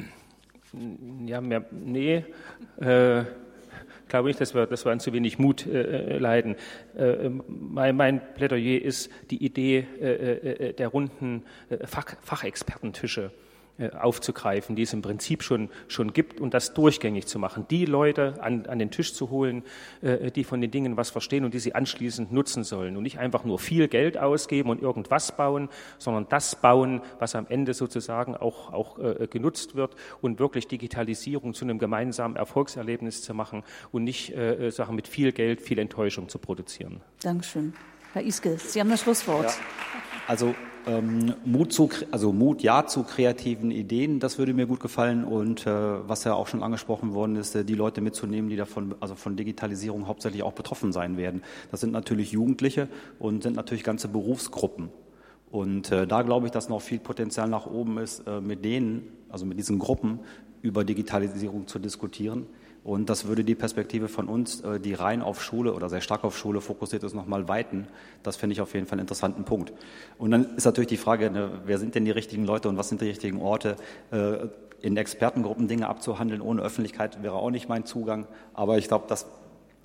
Ja, mehr, nee, äh, glaube ich, dass wir, dass wir an zu wenig Mut äh, leiden. Äh, mein, mein Plädoyer ist die Idee äh, äh, der runden äh, Fach, Fachexpertentische aufzugreifen, die es im Prinzip schon, schon gibt, und das durchgängig zu machen. Die Leute an, an den Tisch zu holen, äh, die von den Dingen was verstehen und die sie anschließend nutzen sollen, und nicht einfach nur viel Geld ausgeben und irgendwas bauen, sondern das bauen, was am Ende sozusagen auch, auch äh, genutzt wird, und wirklich Digitalisierung zu einem gemeinsamen Erfolgserlebnis zu machen und nicht äh, Sachen mit viel Geld, viel Enttäuschung zu produzieren. Dankeschön. Herr Iske, Sie haben das Schlusswort. Ja. Also ähm, Mut zu, also Mut ja zu kreativen Ideen, das würde mir gut gefallen, und äh, was ja auch schon angesprochen worden ist, äh, die Leute mitzunehmen, die davon, also von Digitalisierung hauptsächlich auch betroffen sein werden. Das sind natürlich Jugendliche und sind natürlich ganze Berufsgruppen. Und äh, da glaube ich, dass noch viel Potenzial nach oben ist, äh, mit denen, also mit diesen Gruppen über Digitalisierung zu diskutieren. Und das würde die Perspektive von uns, die rein auf Schule oder sehr stark auf Schule fokussiert ist, nochmal weiten. Das finde ich auf jeden Fall einen interessanten Punkt. Und dann ist natürlich die Frage, ne, wer sind denn die richtigen Leute und was sind die richtigen Orte? Äh, in Expertengruppen Dinge abzuhandeln ohne Öffentlichkeit wäre auch nicht mein Zugang. Aber ich glaube, das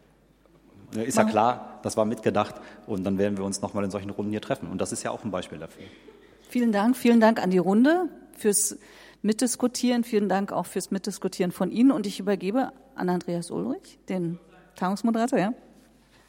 ist ja klar, das war mitgedacht. Und dann werden wir uns nochmal in solchen Runden hier treffen. Und das ist ja auch ein Beispiel dafür. Vielen Dank, vielen Dank an die Runde fürs Mitdiskutieren. Vielen Dank auch fürs Mitdiskutieren von Ihnen, und ich übergebe an Andreas Ulrich, den Tagungsmoderator. Ja.